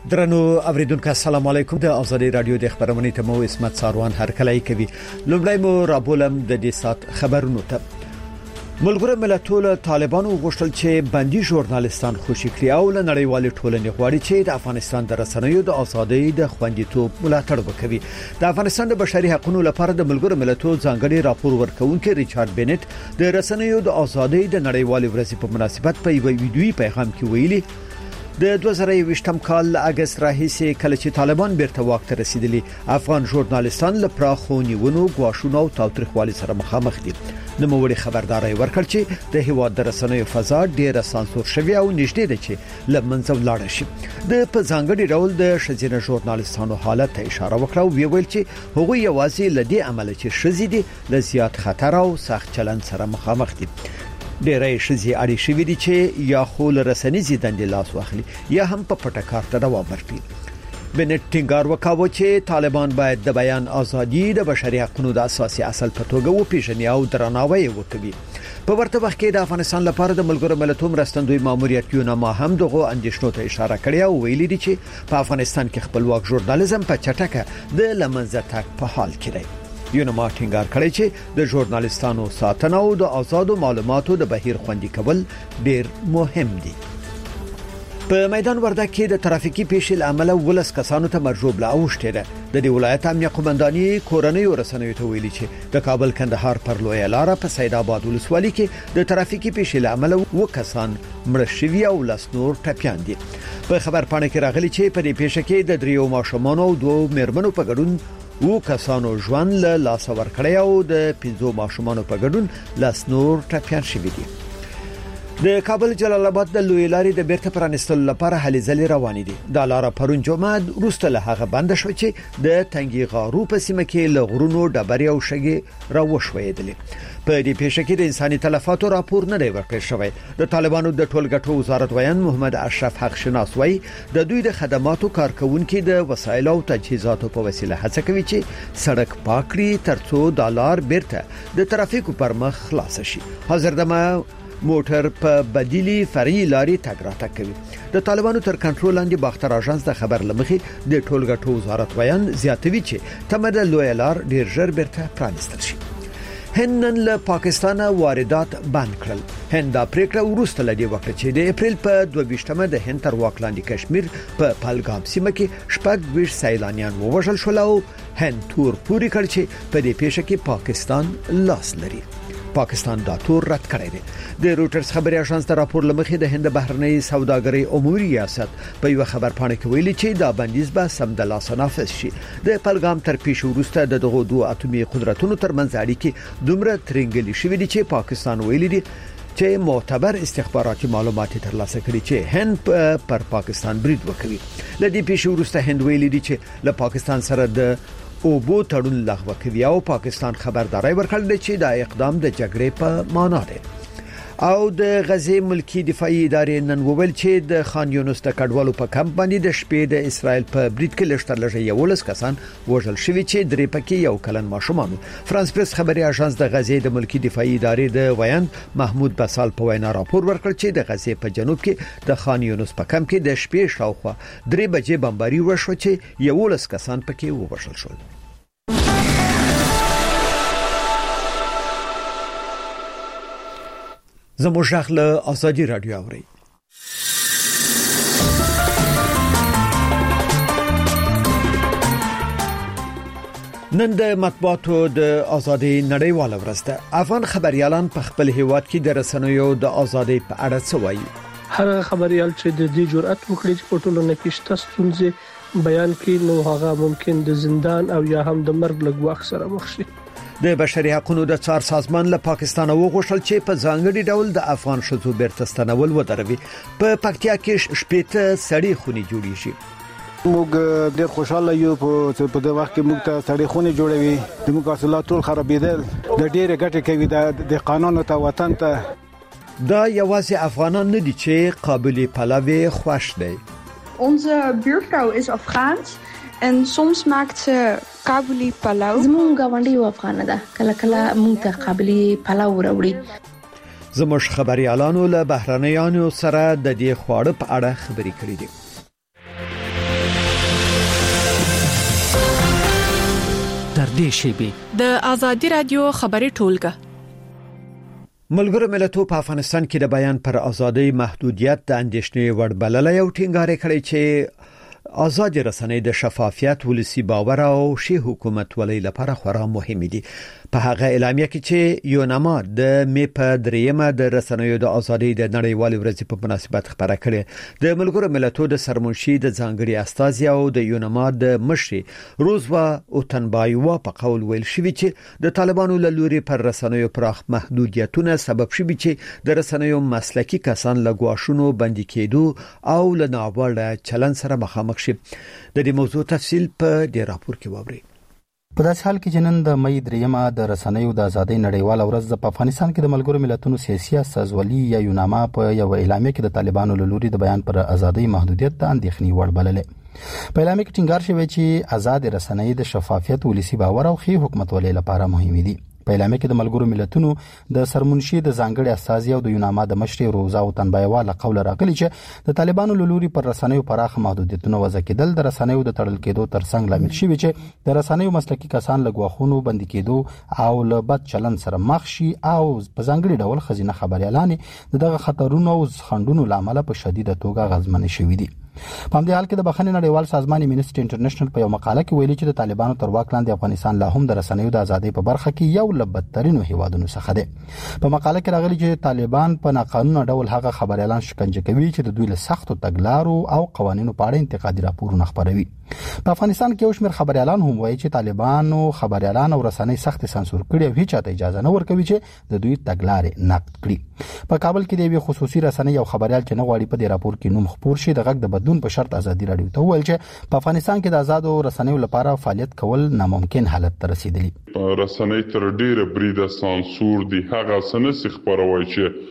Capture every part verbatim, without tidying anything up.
درنو اوریدونکو السلام علیکم. د ازادي رادیو د خبرونې ته مو اسمت ساروان هرکلی کوي. لومړی مو رابولم د دې سات خبرونو ته. ملګرو ملتونو طالبانو غوښتل چې بندي ژورنالستان خوشي کړي او له نړیوال ټولنې غواړي چې د افغانستان د رسنیو د ازادۍ د خوندیتوب ملاتړ وکړي. د افغانستان د بشري حقوقو لپاره د ملګرو ملتونو ځانګړي راپور ورکونکي ریچارډ بنت د رسنیو د ازادۍ د نړیوال ورځې په مناسبت په یو ویډیويي پیغام کې ویلي د دوه زره یوویشتم کال اگست راهیسې کله چې طالبان بیرته واک ته رسیدلي افغان ژورنالستان له پراخو نیونو غواښونو او تاوتریخوالي سره مخامخ دي. د موړي خبرداري ورکړ چې د هیواد د رسنیو فضا ډیره سانسور شوی او نږدې ده چې لمنځه ولاړ شي. د په ځانګړي ډول د شذینه ژورنالستانو حالت ته اشاره وکړه او ویل چې هغوی یوازې لدی عمل چې شذې دي له زیات خطر او سخت چلند سره مخامخ دي. ډېرې شذې اړې شوې دي چې یا خول رسنیزي دندې لاس واخلي یا هم په پټه کار ته دوام ورکړي. بنت ټینګار وکاوه چې طالبان باید د بیان ازادي د بشري حقوقو د اساسي اصل په توګه وپیژني او درناوی وکړي. په ورته وخت کې د افغانستان لپاره د ملګرو ملتونو مرستندوی ماموریت یونما هم دغه اندیشنو ته اشاره کړې او ویلي دي چې په افغانستان کې خپلواک ژورنالیزم په چټکه د لمنځه تګ په حال کې دی. یونما ټینګار کړی چې د ژورنالیستانو ساتنه او د آزادو معلوماتو د بهیر خوندي کول ډیر مهم دي. په میدان وردګ کې د ترافیکي پیښې لامل ولس کسانو ته مرجوب لا اوشته ده. د دې ولایت امنیه قومنداني کورنۍ رسنیو ته ویلي چې د کابل کندهار پر لوی لار په سید آباد ولسوالۍ کې د ترافیکي پیښې لامل و کسان مړ شوي او لاس نور ټپيان دي. په خبر پاڼه کې راغلي چې په دې پیښه کې د دریو ماشومانو او دوه مېرمنو په ګډون و کسانو ژوند له لاس ور کړی او د پنځو ماشومانو په ګډون لاس نور ټپيان شوي دي. د کابل جلال آباد د لوی لارې د بیرته پرانستلو لپاره هلې ځلې روانې دي. د لار پرون جمعه وروسته له هغه بند شو چې د تنګي غارو په سیمه کې له غرونو ډبرې او شګې راوښویدلې. په دې پیښه کې د انساني تلفاتو راپور نه دی ورکړل شوی. د طالبانو د ټولګټو وزارت ویان محمد اشرف حق شناس وایي د دوی د خدماتو کارکونکو د وسایل او تجهیزاتو په وسیله هڅه کوي چې سړک پاک کړي ترڅو د لار بیرته د ترافیکو پر مخ خلاص شي. حاضر دمه موټر په بدیلی فرعي لارې تګ راتګ کوي. د طالبانو تر کنټرول لاندې باختر اژانس د خبر لمخې د ټولګټو وزارت ویان زیاتوي چې تمه لوی لار ډیر ژر بیرته پرانستل شي. هند نن له پاکستان واردات بند کړل. هند دا پریکړه ورسته لدی وکړه چې د اپریل په دوه ویشتمه د هند تر واک لاندې کشمیر په پهلګام سیمه کې شپږ ویش سیلانیان ووژل شول او هند تور پوری کړ چې په دې پیښه کې پاکستان لاس لري. پاکستان دا تور رد کړی دی. د روټرز خبري اژانس د راپور لمخې د هند بهرنۍ سوداګرۍ امور ریاست په یو خبر پاڼه کې ویلي چې دا بندیز به سمدلاسه نافذ شي. د پهلګام تر پیښو وروسته د دغه دوه اتومي قدرتونو ترمنځ اړیکې دومره ترنګلې شوې دي چې پاکستان ویلي دی چې معتبر استخباراتي معلومات ترلاسه کړي چې هند پر پاکستان برید وکړي. لدې پیښو وروسته هند ویلي دی چې له پاکستان سره د او بو تړون لغوه کوي او پاکستان خبرداري ورکړل چې دا اقدام د جګړې په معنا دی. او د غزې ملکی دفاعي ادارې نن وویل چې د خان یونس د کډوالو په کمپ باندې د شپې د اسرائیل په برید کې لښتر لږه یولس کسان وژل شوي چې درې پکې یو کلن ماشومان. فرانس پریس خبري اژانس د غزې د ملکی دفاعي ادارې د ویان محمود بسال په وینا راپور ورکړ چې د غزې په جنوب کې د خان یونس په کمپ کې د شپې شاوخوا درې بجې بمباري وشو چې یولس کسان پکې ووژل شول. زموږ له ازادي رادیو اوري. نن د مطبوعاتو د ازادي نړیواله ورځ ده. افغان خبريالان په خپل هیواد کې د رسنیو د ازادي په اړه څه وایي. هر خبريال چې د دې جرأت وکړي چې په ټولنه کې شته ستونزې بیان کړي نو هغه ممکن د زندان او یا هم د مرګ له ګواښ سره مخ شي. د بشري حقوقو د څار سازمان له پاکستان وغوښتل چې په ځانګړي ډول د افغان شذو بیرته ستنول ودروي. په پکتیا کې شپېته سړي خونې جوړیږي. موږ ډېر خوشاله یو په په د وخت کې موږ ته سړي خونې جوړوي. د موږ حاصلات ټول خرابېدل. د ډېر ګټه کوي د قانون ته وطن ته. دا یوازې افغانان نه دي چې قابلیت پلاوی خوښ دي. Onze buurvrouw is Afghaans en soms maakt ze kabuli palau. زموږ غونډي یو افغان ده. کله کله موږ ته قابلی پلاو وروړي. زموږ خبريالانو له بهرنیانو سره د دې خواړه په اړه خبرې کړې دي. نږدې شي. د ازادي رادیو خبري ټولګه. ملګرو ملتونو په افغانستان کې د بیان پر ازادۍ محدودیت د اندېښنې وړ بللی او ټینګار کړی چې آزاد رسنۍ د شفافیت، ولسی باور او شی حکومت ولې لپاره خورا مهم دي. په هغه اعلامیه کې چې یوناما د می په دریمه د رسنیو د ازادۍ د نړیوال ورځې په مناسبت خبره کړې، د ملګرو ملتونو د سرمنشي د ځانګړي استازي او د یوناما د مشر روزوا اوتنبایوا په قول ویل شوی چې د طالبانو له لوري پر رسنیو پراخ محدودیتونه سبب شوی چې د رسنیو مسلکي کسان له ګواښونو بندي کېدو او له ناوړه چلن سره مخامخ شي. د دې موضوع تفصیل په دې راپور کې ووري. په داسې حال کې چې نن د مې دریمه د رسنیو د ازادۍ نړیوال ورځ په افغانستان کې د ملګرو ملتونو سیاسي استازولي یا یوناما په یو اعلامیه کې د طالبانو له لوري د بیان پر ازادۍ محدودیت ته اندېښنې وړ بللې. په اعلامیه کې ټینګار شوی چې آزاد رسنۍ د شفافیت، ولسی باور او ښې حکومتولۍ لپاره مهمه دي. په اعلامیه کې د ملګرو ملتونو د سرمنشي د ځانګړي استازي او د یوناما د مشر روزا اوتنبایوا له قوله راغلي چې د طالبانو له لوري پر رسنیو پراخ محدودیتونه وضع کېدل د رسنیو د تړل کېدو ترڅنګ لامل شوی چې د رسنیو مسلکي کسان له ګواښونو بندي کېدو او له بد چلن سره مخ شي او په ځانګړي ډول خزینه خبريالان دغه خطرونو او خنډونو لامل په شدیده توګه غزمن شوي دي. په همدې حال کې د بخښنې نړیوال سازمان امنیسټي انټرنیشنل په یو مقاله کې ویلي چې د طالبانو تر واک لاندې افغانستان لا هم د رسنیو د ازادۍ په برخه کې یو له بدترینو هیوادونو څخه دی. په مقاله کې راغلي چې طالبان په ناقانونه ډول هغه خبريالان شکنجه کوي چې د دوی له سختو تګلارو او قوانینو په اړه انتقادي راپورونه خپروي. په افغانستان کې یو شمېر خبريالان هم وایي چې طالبانو خبريالان او رسنۍ سخت سانسور کړي او هیڅ ته اجازه نه ورکوي چې د دوی تګلارې نقد کړي. په کابل کې د یو خصوصي رسنۍ او خبريال چې نه غواړي په دې راپور کې نوم خپور شي د غږ د بدلون په شرط ازادي رادیو ته ویل چې په افغانستان کې د آزادو رسنیو لپاره فعالیت کول ناممکن حالت ته رسیدلی. رسنۍ تر ډیره بریده سانسور دي، هغه سنسي خبروي چې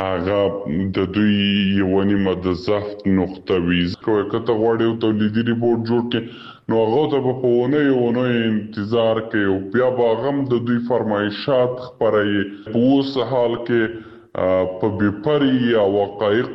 هغه د دوی یو نیمه د زفت نقطه ویز کوي. کته غواړي او تولیدي ریپورت جوړ کړي نو هغه ته په پونه یو نو انتظار کوي او بیا باغم د دوی فرمایشات خبري. په اوس حال کې په بیپری او حقایق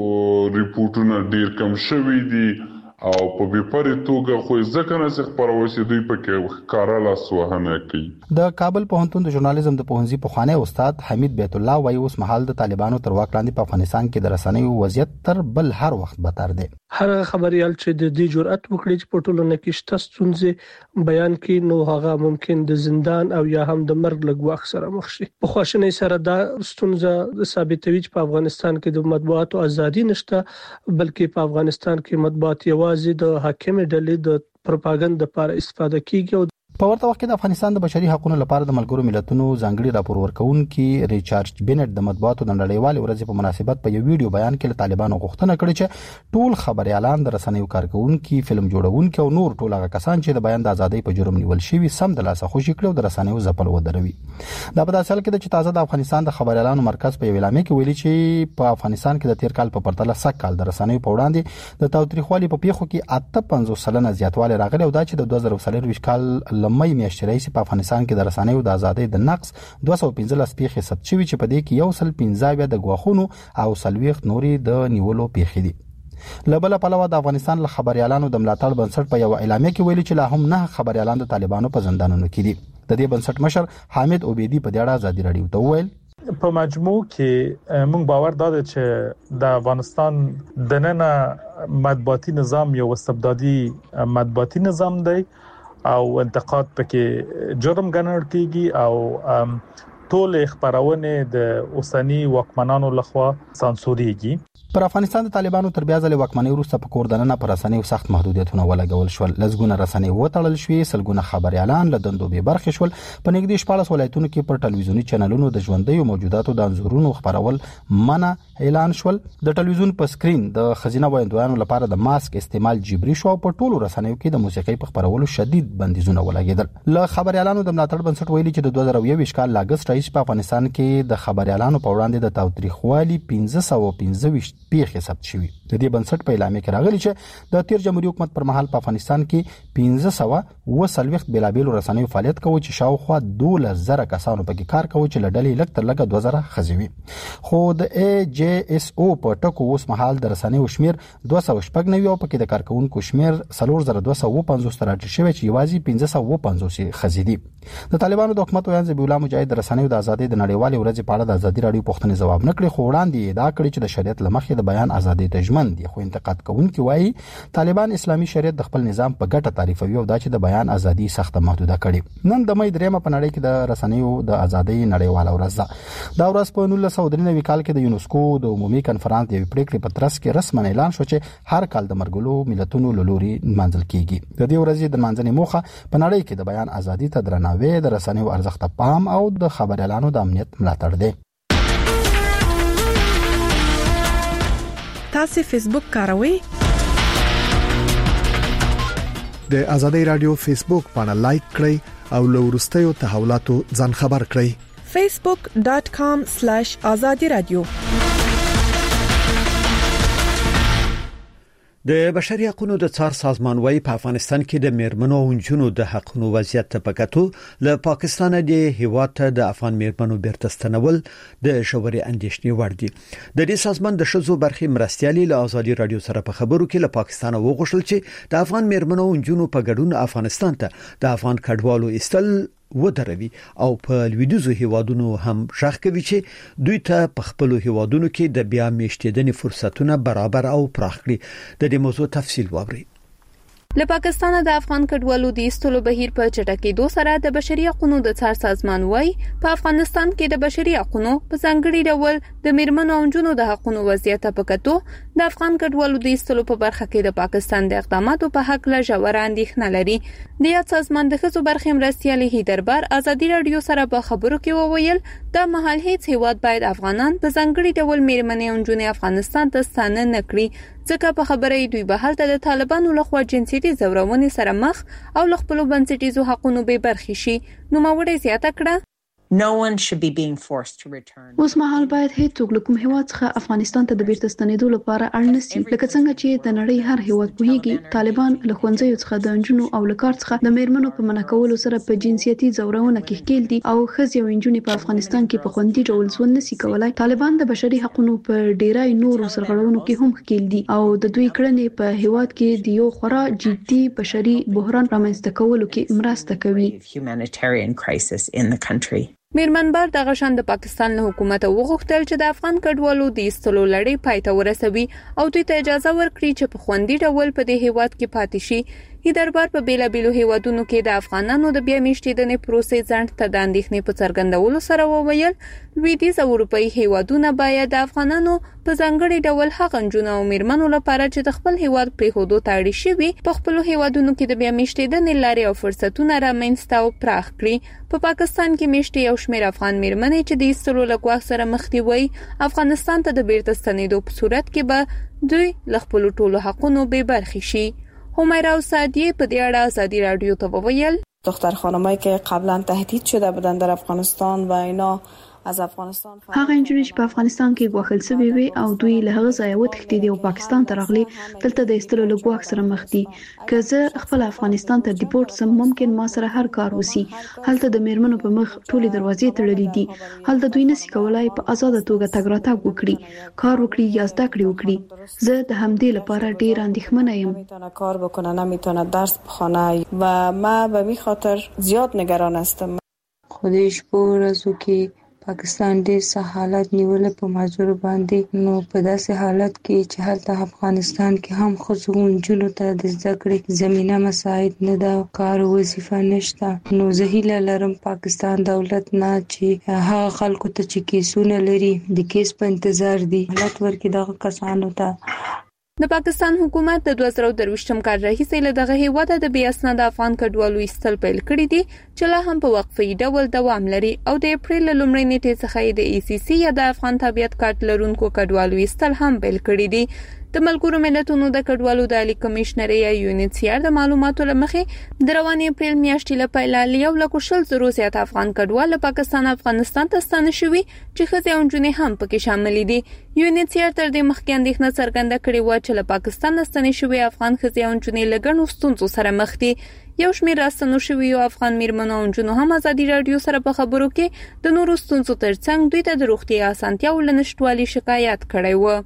ریپورتونه ډیر کم شوي دي او په بیپری توګه خو ځکه نه خبروي چې دوی په کې ښکارا لاس وهنه کوي. د کابل پوهنتون د ژورنالیزم د پوهنځي پخوانی استاد حمید بیت الله وايي اوس مهال د طالبانو تر واک لاندې په افغانستان کې د رسنیو وضعیت تر بل هر وخت بدتر دی. هر خبريال چې د دې جرأت وکړي چې په ټولنه کې شته ستونزې بیان کړي نو هغه ممکن د زندان او یا هم د مرګ له ګواښ سره مخ شي. په خواشنۍ سره دا ستونزه ثابتوي چې په افغانستان کې د مطبوعاتو ازادي نشته، بلکې په افغانستان کې مطبوعات یوازې د حاکم ډلې د پروپاګاندا لپاره استفاده کیږي. په ورته وخت کې د افغانستان د بشري حقوقو لپاره د ملګرو ملتونو ځانګړي راپور ورکونکي ریچارډ بینټ د مطبوعاتو د نړیوال ورځې په مناسبت په یو ویډیو بیان کې له طالبانو غوښتنه کړې چې ټول خبريالان د رسنیو کارکونکي، فلم جوړونکي او نور ټول هغه کسان چې د بیان د ازادۍ په جرم نیول شوي سم د لاسه خوشي کړو د رسنیو ځپل ودروي. دا په داسې حال کې چې تازه د افغانستان د خبريالانو مرکز په یو اعلامیه کې ویلي چې په افغانستان کې د تیر کال په پرتله سږ کال د رسنیو په وړاندې د تاوتریخوالي په پیښو کې اته پنځوس سلنه زیاتوالی راغلی او دا چې د دوه زره څلور کال لمې میاشتې په افغانستان کې د رسنیو د ازادۍ د نقص دوه سوه پنځلس پیښې ثبت شوي چې په دې کې یو سل پنځه د ګواښونو او څلوېښت نورې د نیولو پیښې دي. له بله پلوه د افغانستان له خبريالانو د ملاتړ بنسټ په یو اعلامیه کې ویلي چې لا هم نه خبريالان د طالبانو په زندانونو کې دي. د دې بنسټ مشر حامد عبیدی په دې اړه ازادي رادیو ته وویل په مجموع کې موږ باور داده چې د افغانستان دننه مطبوعاتي نظام یو استبدادي مطبوعاتي نظام دی او انتقاد پکې جرم ګڼل کیږي او ټول خبرونه د اوسنی واکمنانو لخوا سانسوريږي. پر افغانستان د طالبانو تر بیا ځلې واکمنۍ وروسته په کور دننه پر رسنیو سخت محدودیتونه ولګول شول. لږونه رسنۍ وتړل شوې، سلګونه خبريالان له دندو بې برخې شول. په نږدې شپاړس ولایتونو کې پر ټلویزیوني چینلونو د ژوندۍ موجوداتو د انځورونو خبرول منع اعلان شول. د ټلویزیون په سکرین د خزینه وایندویانو لپاره د ماسک استعمال جبري شو او په ټولو رسنیو کې د موسیقۍ په خبرولو شدید بندیزونه ولګېدل. له خبريالانو د ملاتړ بنسټ ویلي چې د دوه زره یو کال لاګسټ راځي په افغانستان کې د خبريالانو په وړاندې د تاوتریخوالي پنځه سوه پنځه ویشت پیښې ثبت شوې. د دې بنسټ په اعلامیه کې راغلي چې د تیر جمهوریت حکومت پر مهال په افغانستان کې پنځه سوه اووه څلوېښت بېلابېلو رسنیو فعالیت کوي چې شاوخوا دولس زره کسانو پکې کار کوي چې له ډلې لږ تر لږه دوه زره ښځې وي. خو د ای جی اس او په ټکو اوس مهال د رسنیو شمیر دوه سوه شپږ نوي او پکې د کارکونکو شمیر څلور زره دوه سوه اووه پنځوس ته راټیټ شوی چې یوازې پنځه سوه اووه پنځوس ښځې دي. د طالبانو د حکومت ویاند ذبیح الله مجاهد د رسنیو د ازادۍ د نړیوالې ورځې په اړه د ازادي راډیو پوښتنې ځواب نه کړی، خو وړاندې ادعا کړې چې د شریعت له مخې د بیان ازادۍ ته ژمن دي. خو انتقاد کوونکي وایي طالبان اسلامي شریعت د خپل نظام په ګټه تعریفوي او دا چې د بیان ازادي سخت محدوده کړي. نن د مې درېمه په نړۍ کې د رسنیو د ازادۍ نړیواله ورځ ده. دا ورځ په نولس سوه درې نوي کال کې د یونسکو د عمومي کنفرانس د پریکړې په ترڅ کې رسماً اعلان شو چې هر کال د مرګلو ملتونو له لوري منځل کیږي. د دې ورځې د منځنۍ موخه په نړۍ کې د بیان ازادي ته درناوی، د رسنیو ارزښت ته پام او د خبريالانو د امنیت ملاتړ دی. تاسو فیسبوک کاروئ؟ د ازادي رادیو فیسبوک باندې لایک کړئ او له وروستیو تحولاتو ځان خبر کړئ. facebook dot com slash azadi radio. د بشري حقوقو د څار سازمان وايي په افغانستان کې د میرمنو او نجونو د حقوقو وضعیت ته پکاتو له پاکستان د هیواد د افغان میرمنو بیرته ستنول د شوري اندیشنې وړ دي. د دې سازمان د شذو برخې مرستيالي له ازادي رادیو سره په خبرو کې له پاکستان وغوښتل چې د افغان میرمنو او نجونو په ګډون افغانستان ته د افغان کډوالو استل ودروي او په لویدیزو هیوادونو هم شخ کوي چې دوی ته په خپل هیوادونو کې د بیا میشتېدنې فرصتونه برابر او پراخ کړي. د دې موضوع تفصیل واوري. له پاکستان د افغان کډوالو د ایستلو بهیر په چټکېدو سره د بشري حقوقو د څار سازمان وايي په افغانستان کې د بشري حقوقو په ځانګړي ډول د میرمنو او نجونو د حقوقو وضعیت په کتو د افغان کډوالو د ایستلو په برخه کې د پاکستان د اقداماتو په حق له ژور اندېښنه لري. د یاد سازمان د ښځو برخې مرستيالي هیدربار ازادي رادیو سره په خبرو کې وویل د محل هیڅ هیواد باید افغانان په ځانګړي ډول میرمنې او نجونې افغانستان ته ستانه نه کړي، ځکه په خبره دوی به هلته د طالبانو لخوا جنسيتي زورونې سره مخ او له خپل بنسټیزو حقوقو به برخې شي. نو ماوړې زیاته کړه No one should be being forced to return. اوس مهال باید هیڅوک له کوم هیواد څخه افغانستان ته د بیرته ستنېدو لپاره اړ نشي، لکه څنګه چې د نړۍ هر هیواد پوهیږي طالبان له ښوونځیو څخه د نجونو او له کار څخه د میرمنو په منع کولو سره په جنسيتي زورونه کې ښکېل دي او ښځې او نجونې په افغانستان کې په خوندي ډول ژوند نشي کولای. طالبان د بشري حقوقو په ډیرای نورو سرغړونو کې هم ښکېل دي او د دوی کړنې په هیواد کې د یو خورا جدي بشري بحران رامنځته کولو کې مرسته کوي. Humanitarian crisis in the country. میرمنبر د غشن د پاکستان له حکومت وغوښتل چې د افغان کډوالو د ایستلو لړۍ پای ته ورسوي او دوی ته اجازه ورکړي چې په خوندي ډول په دې هیواد کې پاتې شي. هیدربار په بیلابیلو هیوادونو کې د افغانانو د بیا میشتېدنې پروسې ځنډ ته د اندېښنې په څرګندولو سره وویل لویدیځ اروپایي هیوادونه باید د افغانانو په ځانګړي ډول هغه نجونو او میرمنو لپاره چې د خپل هیواد پریښودو ته اړ شوي په خپل هیوادونو کې د بیا میشتېدنې لارې او فرصتونه رامنځته او پراخ کړي. په پاکستان کې میشتې یو شمېر افغان میرمنې چې د ایستلو له ګواښ سره مخ دي وایي افغانستان ته د بیرته ستنېدو په صورت کې به دوی له خپلو ټولو حقونو بې برخې شي. همیرا سعدی په دې اړه ازادي رادیو ته وویل دختر خانمایی که قبلا تهدید شده بودند در افغانستان و اینا از افغانستان هغه نجونې چې په افغانستان کې ګواښل شوي وي او دوی له هغه ځایه وتښتېدې دي او پاکستان ته راغلي دلته د ایستلو له ګواښ سره مخ دي. که زه خپل افغانستان ته ډیپورټ سم ممکن ما سره هر کار وسی. هلته د میرمنو په مخ ټولې دروازې تړلې دي. هلته دوی نشي کولای په آزاد توګه تګ راتګ وکړي، کار وکړي یا زده کړې وکړي. زه د همدې لپاره ډیر اندېښمنه یم. نمیتونه کار بکنه، نمیتونه درس بخونه و ما به می خاطر زیاد نگران هستم. خودش پورزو کې پاکستان ډېر څه حالت نیول په معذور باندې، نو په داسې حالت کې چې هلته افغانستان کې هم ښځو او نجونو ته د زده کړې زمینه مساعد نه ده، کار وظیفه نشته. نو زه هیله لرم پاکستان دولت نه چې هغه خلکو ته چې کیسونه لري د کیس په انتظار دي حالت ورکړي دغه کسانو ته. د پاکستان حکومت د دوه زره درویشتم کال راهیسې له دغه هیواده د بې اسناده افغان کډوالو ایستل پیل کړي دي چې لا هم په وقفي ډول دوام لري او د اپریل له لومړۍ نیټې څخه د ای سی سی یا د افغان تابعیت کارت لرونکو کډوالو ایستل هم پیل کړي دي. د ملګرو ملتونو د کډوالو د عالی کمشنر یا یونیسیار د معلوماتو لمخې د روانې اپریل میاشتې لپاره یو لک شل زره زیات افغان کډوال له پاکستان افغانستان ته ستانه شوي چې ښځې او نجونې هم پکې شامل دي. یونیسیار تر دې مخکې اندېښنه څرګنده کړې و چې له پاکستان ستانه شوي افغان ښځې او نجونې له ګڼو ستونزو سره مخ دي. یو شمېر راستنو شوي افغان میرمنو او نجونو هم ازادي رادیو سره په خبرو کې د نورو ستونزو ترڅنګ دوی ته د روغتیا اسانتیاو له نشټوالي شکایت کړی و.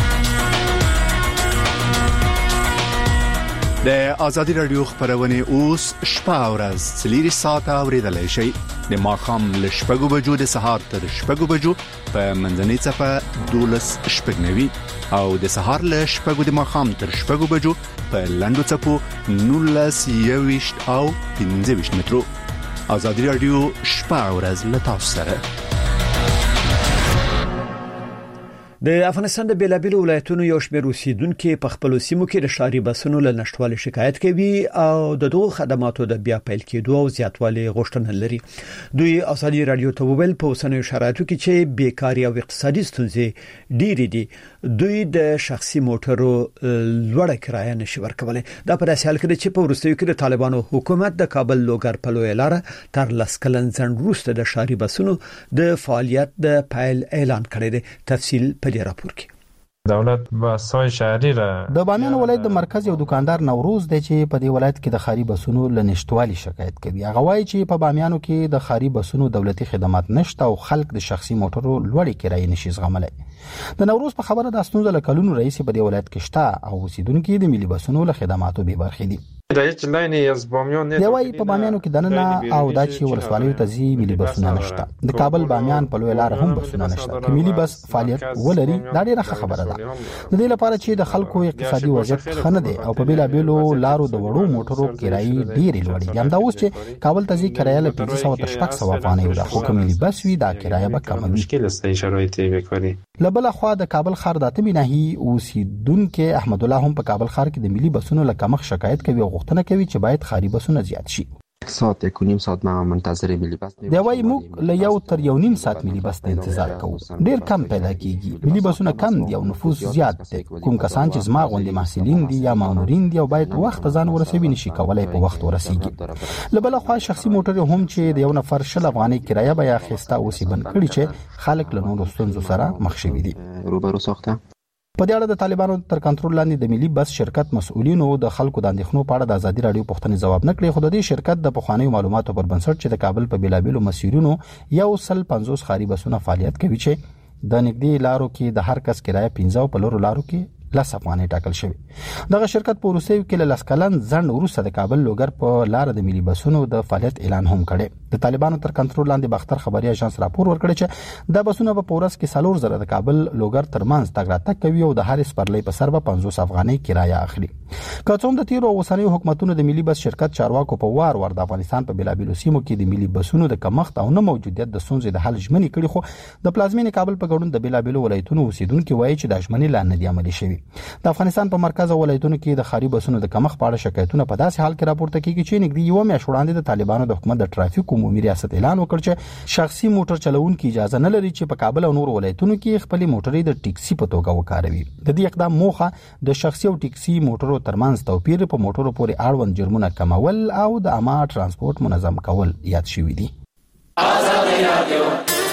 د آزادی رادیو خبرونه اوس شپه او ورځ څلور ساعته اوریدلای شئ. د ماښام له شپږو بجو د سهار تر شپږو بجو په منځنۍ صفه دولس شپږنوي او د سهار له شپږو د ماښام تر شپږو بجو په لنډو څپو نولس یويشت او پنځه ویشت مترو. آزادی رادیو شپه او ورځ له تاسو سره. د افغانستان د بیلابیلو ولایتونو یو شمېر اوسیدونکو په خپل سیمو کې د شهري بسونو له نشټوالي شکایت کوي او د دغو خدماتو د بیا پیل کېدو او زیاتوالي غوښتنه لري. دوی آزادي رادیو ته وویل په اوسنیو شرایطو کې چې بیکاری او اقتصادي ستونزې ډېرې دي دوی د شخصي موټرو لوړه کرایه نشي ورکولای. دا په داسې حال کې چې په وروستیو کې د طالبانو حکومت د کابل لوګر په لویه لار تر لس کلن ځنډ وروسته د شهري بسونو د فعالیت د پیل اعلان کړی دی. تفصیل په دې راپور کې. دولت بسای شهري را د بامیان ولایت د مرکز یو دکاندار نوروز دی چې په دې ولایت کې د خاري بسونو له نشټوالي شکایت کوي. هغه وایي چې په بامیانو کې د خاري بسونو دولتي خدمات نشته او خلک د شخصي موټرو لوړې کرایې نشي زغملای. د نوروز په خبره د ستونزې له کلونو رئیس په دې ولایت کې شته او اوسیدونکو د ملي بسونو له خدماتو به برخې دي. د هیڅ لاینې از بامیان نه دی وايي په بامیانو کې دننه او د چي ولسوالیو ته زی ملي بسونه نشته. د کابل بامیان په لوی لار هم بسونه نشته. چې ملي بس فعالیت ولري دا ډیره خبره ده. د دې لپاره چې د خلکو اقتصادي وضعیت خنه دي او په بیلا بیلو لارو د وړو موټرو کرایې ډیره لوړې. یم دا اوس چې کابل ته زی کرایه له پنځه سوه تر شپږ سوه افغانۍ ده. خو کوم ملي بس وي دا کرایه به کم وي. مشکل است شرایط بیکاری. لبل خو د کابل ښار د اتمی نهي اوسیدونکو احمد الله هم په کابل ښار کې د ملي بسونو له کمښت شکایت کوي او غوښتنه کوي چې باید خاري بسونه زیات شي. ساعت یک و نیم ساعت ما منتظر ملي بس دی وايي موږ له یو تر یو نیم ساعت ملي بس ته انتظار کوو. ډیر کم پیدا کیږي. ملي بسونه کم دي او نفوس زیات دی. کوم کسان چې زما غوندي محصلین دي یا مامورین دي او باید وخت ځان ورسوي نشي کولای په وخت ورسیږي. لبل خو شخصي موټر هم چې د یو نفر شل افغاني کرایه بیا خسته اوسې بن کړی چې خلک له نورو ستونزو سره مخ شوي دي. روبرو ساخته په دې اړه د طالبانو تر کنټرول لاندې د ملي بس شرکت مسؤلینو د خلکو د اندېښنو په اړه د آزادي رادیو پوښتنې جواب نه کړی. خو د دې شرکت د پخوانیو معلوماتو پر بنسټ چې د کابل په بیلابیلو مسیرونو یو سل پنځوس خاري بسونه فعالیت کوي چې د نږدې لارو کې د هر کس کرایه پنځه او په لورو لارو کې لس افغانۍ ټاکل شوی. دغه شرکت په روسیو کې له لس کلن ځنډ وروسته د کابل لوګر په لار د ملي بسونو د فعالیت اعلان هم کړی. د طالبانو تر کنټرول لاندې باختر خبري اژانس راپور ورکړی چې د بسونه په پورس کې سالور زره د کابل لوګر ترمنځ تګ راتګ کوي او د هر سپرلې په سر به پنځوس افغانۍ کرایه اخلي. که څوم د تیرو اوسنیو حکومتونو د ملي بس شرکت چارواکو په وار ور د افغانستان په بیلابیلو سیمو کې د ملي بسونو د کمښت او نه موجودیت د ستونزې د حل ژمنې کړي. خو د پلازمینې کابل په ګډون د بیلابیلو ولایتونو اوسیدونکو وایي چې د ژمنې لا نه دی عملي شوی. د افغانستان په مرکز او ولایتونو کې د خاري بسونو د کمښت په اړه شکایتونه په داسې حال کې راپورته کیږي چې نږدې یو میاشت وړاندې د طالبانو د حکومت د ټرافیک عمومي ریاست اعلان وکړ چې شخصي موټر چلوونکو اجازه نه لري چې په کابل او نور ولایتونو کې خپل موټرې د ټیکسي په توګه وکاروي. د دې اقدام موخه د شخصي او ټیکسي موټرو ترمنځ توپیر په موټرو پورې اړوند جرمونه کمول او د عامه ترانسپورت منظم کول یاد شوی دي. آزادي رادیو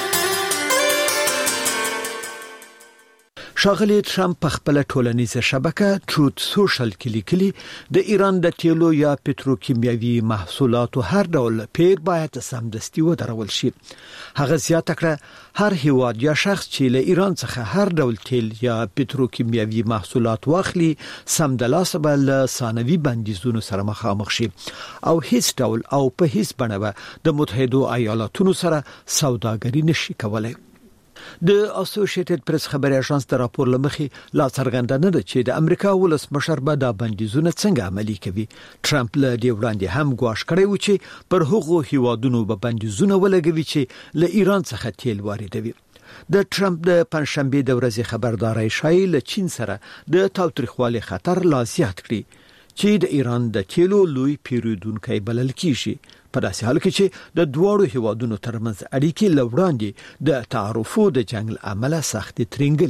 شاغلی ترامپ په خپل ټولنیزه شبکه ټروت سوشل کې لیکلي د ایران د تیلو یا پتروکیمیاوي محصولاتو هر ډول پیر باید سمدستي ودرول شي. هغه زیاته کړه هر هیواد یا شخص چې له ایران څخه هر ډول تیل یا پتروکیمیاوي محصولات واخلي سمدلاسه بل ثانوي بندیزونو سره مخامخ شي او هیڅ ډول او په هیڅ بڼه د متحده ایالاتونو سره سوداګري نشي کولای. د اسوسییټډ پریس خبري اژانس د راپور لمخې لا څرګنده نه ده چې د امریکا ولسمشر به د بندیزونه څنګه عملي کوي. ټرمپ له دې وړاندې هم ګواښ کړی و چې پر هغو هیوادونو به بندیزونه ولګوي چې له ایران څخه تیل واردوي. د ټرمپ د پنځشنبه د ورځې خبرداري شایي له چین سره د تاوتریخوالي خطر لا زیات کړي چې د ایران د تیلو لوی پیرودونکي بلل کیږي. په داسې حال کې چې د دوړو هیوادونو ترمنځ اړیکې لوړاندې د تعرفو د جنگ عمله سختي ترنګلې دي.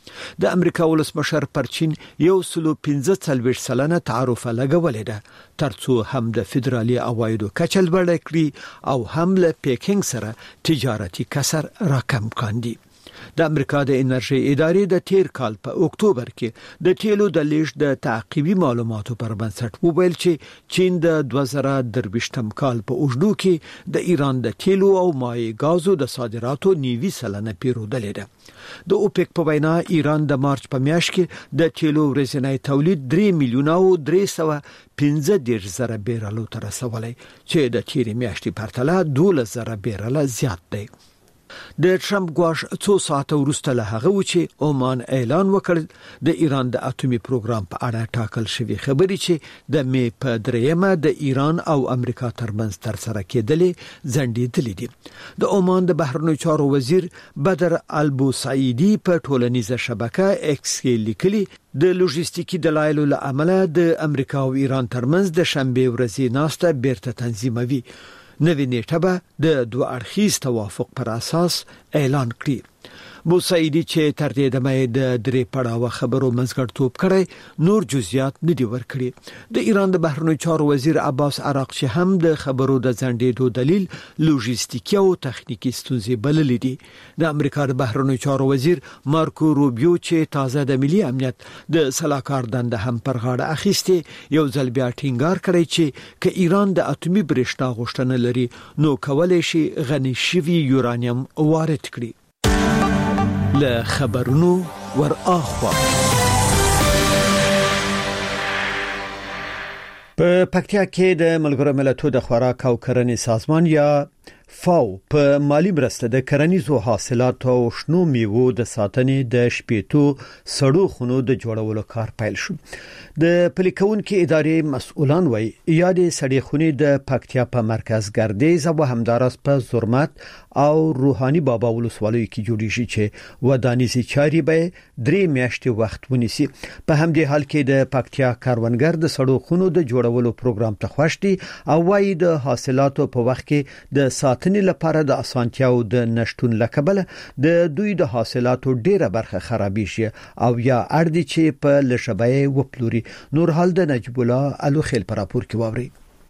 د امریکا ولسمشر پر چین یو سلو پنځه څلوېښت سلنه تعرفه لګولې ده ترڅو هم د فدرالي عوایدو کچه لوړه کړي او هم له پیکینګ سره تجارتي کسر راکم کاندي. د امریکا د انرژي ادارې د تیر کال په اکتوبر کې د تیلو د لیږد د تعقیبي معلوماتو پر بنسټ وویل چې چین د دوه زره درویشتم کال په اوږدو کې د ایران د تیلو او مایع غازو د صادراتو نیوي سلنه پیرودلې ده. د اوپک په وینا ایران د مارچ په میاشت کې د تیلو ورځنی تولید درې میلیونه او درې سوه پنځه دېرش زره بیرلو ته رسولی چې د تیرې میاشتې پرتله دولس زره بیرله زیات دی. د ټرمپ ګواښ څو ساعته وروسته له هغه و چې عمان اعلان وکړ د ایران د اټومي پروګرام په اړه ټاکل شوی خبري چې د مې په دریمه د ایران او امریکا ترمنځ تر سره کېدلې ځنډېدلې دي. د عمان د بهرنیو چارو وزیر بدر البوسعیدي په ټولنیزه شبکه ایکس کې لیکلي د لوجستیکي دلایلو له امله د امریکا او ایران ترمنځ د شنبه ورځې ناسته بیرته تنظیموي. نوې نیټه به د دوه اړخیز توافق پر اساس اعلان کړي. بوسعیدي چې تر دې دمه د درې پړاوه خبرو منځګړیتوب کړی نور جزئیات نه دی ورکړي. د ایران د بهرنیو چارو وزیر عباس عراقچي هم د خبرو د ځنډېدو دلیل لوجستیکي او تخنیکی ستونزې بللې دي. د امریکا د بهرنیو چارو وزیر مارکو روبیو چې تازه د ملي امنیت د سلاکار دنده هم پر غاړه اخیسته یو ځل بیا ټینګار کړی چې ک ایران د اټومي برېښنا غوښتنه لري نو کولای شي غني شوی یورانیم وارد کړي. له خبرونو ور اخوا په پکتیا کې د ملګرو ملتونو د خوراک او کرنې سازمان یا فاو په مالی مرسته د کرنیزو حاصلاتو او شنو میوو د ساتنې د شپېتو سړو خونو د جوړولو کار پیل شو. د پلیکونکو ادارې مسؤلان وایي یادې سړې خونې د پکتیا په مرکز ګردیز او همدارس په زرمت او روحاني بابا ولسوالۍ کې جوړیږي چې ودانیزي چاري به درې میاشتې وخت ونیسي. په همدې حال کې د پکتیا کاروانګر د سړو خونو د جوړولو پروګرام ته خوشتي او وایي د حاصلاتو په وخت کې د ساتنې لپاره د اسانتیاو د نشټون لکبله د دوی د حاصلاتو ډیره برخه خرابېږي او یا اړدي چې په لشبای وپلوري. نور حال د نجیب الله الوخیل پر راپور کې واوري.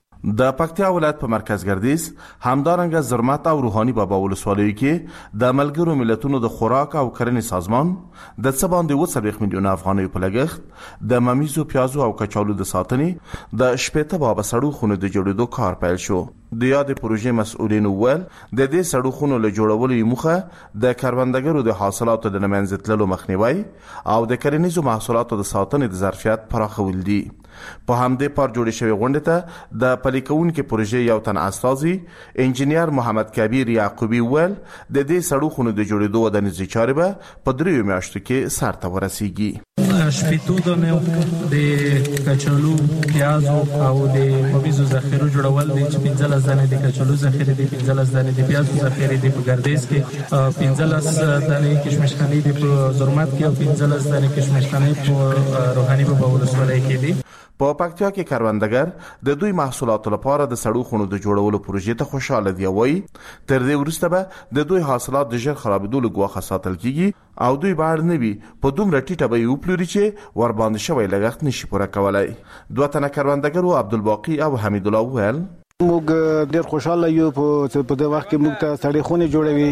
د پکتیا ولایت په مرکز ګردیز همدارنګه زرمت او روحاني بابا ولسوالۍ کې د ملګرو ملتونو د خوراک او کرنې سازمان د څه باندې اووه څلوېښت میلیونه افغانۍ په لګښت د ممیزو پیازو او کچالو د ساتنې د شپېته بابا سړو خونو د جوړېدو کار پیل شو. د یادې پروژې مسؤلین وویل د دې سړو خونو له جوړولو موخه د کروندګرو د حاصلاتو د نمنځه تللو مخنیوي او د کرنیزو محصولاتو د ساتنې د ظرفیت پراخول دي. په همدې پر جوړې شوی غونډه ته د پلیکونکو پروژې یو تن استاذي انجنیر محمد کبیر یعقوبی ویل د دې سړو خونو د جوړېدو ودانیزي چارې به په دریو میاشتو کې سر ته ورسیږي. شپېتو دانې د کچالو پیازو او د ممیزو ذخیرو جوړول دي چې پنځلس دانې د کچالو ذخیره دي، پنځلس دانې د پیازو ذخیره دي په ګردیز کې، پنځلس دانې کشمشخاني دي په زرمت کې او پنځلس دانې کشمشخاني په روحاني بابا ولسوالۍ کې دي. په پکتیا کې کاروندګر د دوی محصولاتو لپاره د سړو خونو د جوړولو پروژې ته خوشاله دی. وایي تر دې وروسته به د دوی حاصلات د ژر خرابېدو له ګواښه ساتل کیږي او دوی باید نه وي په دومره ټیټه به یې وپلوري چې ور باندې شوی لګښت نشي پوره کولی. دوه تنه کروندګرو عبدالباقي او حمید الله وویل موږ ډېر خوشاله یو په دې وخت کې موږ ته سړې خونې جوړوي.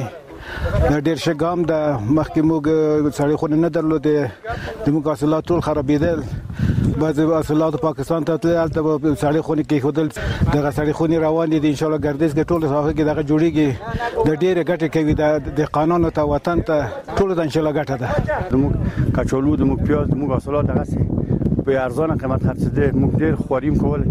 دا ډېر ښه ګام ده. مخکې موږ سړې خونې نه درلودې، د موږ حاصلات ټول خرابېدل. بعضې حاصلات پاکستان ته تلل، هلته به سړې خونې کېښودل. دغه سړې خونې روانې دي انشاءالله ګردیز کې ټول ساحه کې دغه جوړېږي. د ډېرې ګټې کوي د دهقانانو ته، وطن ته ټولو ته انشاءالله ګټه ده. زموږ کچالو، زموږ پیاز، زموږ حاصلات دغسې په ارزانه قیمت خرڅېدل. موږ ډېر خواریم کولی،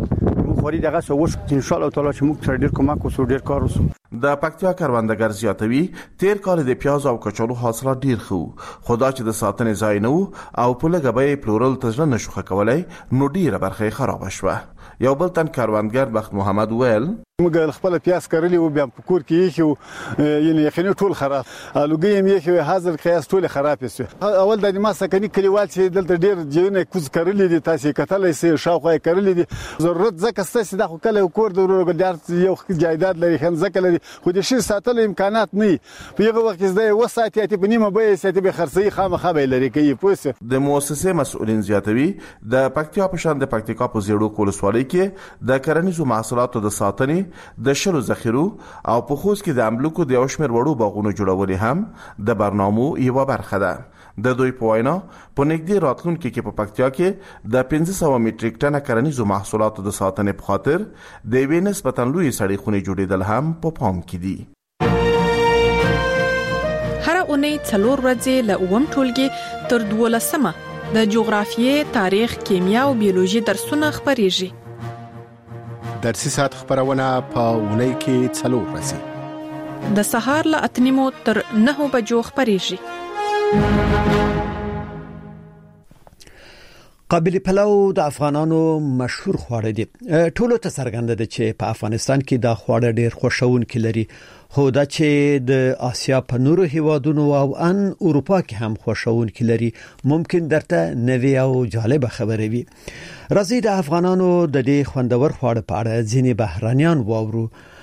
موږ خواري دغسې وشو. انشاءالله تعالی چې موږ سره ډېر کمک وشو، ډېر کار وشو. د پکتیا کروندګر زیاتوي تیر کال د پیاز او کچالو حاصلات ډیر خو خدا چې د ساتنې ځای نه او په لګه به پلورل تجربه نشو کولای نو ډیره برخه خراب شوه. یو بل تن کروندګر بخت محمد ویل موږ خپل پیاس کړلی و بیا په کور کې یې یعنی یقیني ټول خراب الوګي یې کې حاضر قیاس ټول خراب شو. اول د ما سکني کلیوال چې دلته ډیر جنې کوز کړلی دي تاسو کتلای سي شاوخه کړلی دي ضرورت ځکه ستاسو د کله کور د ورګ یو جایداد لري خن ځکه لري خو د شي ساتل امکانات نه په یغه وخت کې د وساتې ته بنیمه به ساتي به خرڅي خامخا به لري کوي پوسه. د مؤسسه مسؤلین زیاتوي د پکتیا په شان د پکتیکا په زیړو کولسوالۍ کې د کرنیزو محصولاتو د ساتنې د شلو ذخیرو او په خوست کې د املوکو د اوشمر وړو باغونو جوړول هم د برنامو یو برخه ده. د دوی په وینا په نږدې راتلونکي کې په پکتیا کې د پنځه سوه میټریک ټنه کرنیزو محصولاتو د ساتنې په خاطر د یوې نسبتاً لویې سړې خونې جوړېدل هم په پام کې دي. هر اونۍ څلور ورځې له اووم ټولګي تر دولسمه د جغرافیې، تاریخ، کیمیا او بیولوژي درسونه خپریږي. درسي ساعت خبرونه په اونۍ کې څلور ورځې د سهار له اتنیمو تر نهو بجو خپریږي. قابلی پلو د افغانانو مشهور خواړه دي. ټولو ته څرګنده ده چې په افغانستان کې دا خواړه ډیر خوشاونکي لري، خو دا چې د آسیا په نورو هیوادونو او ان اروپا کې هم خوشاونکي لري ممکن درته نوې او جالب خبره وي. راځي د افغانانو د دې خوندور خواړه په اړه ځینې بهرانيان واورو.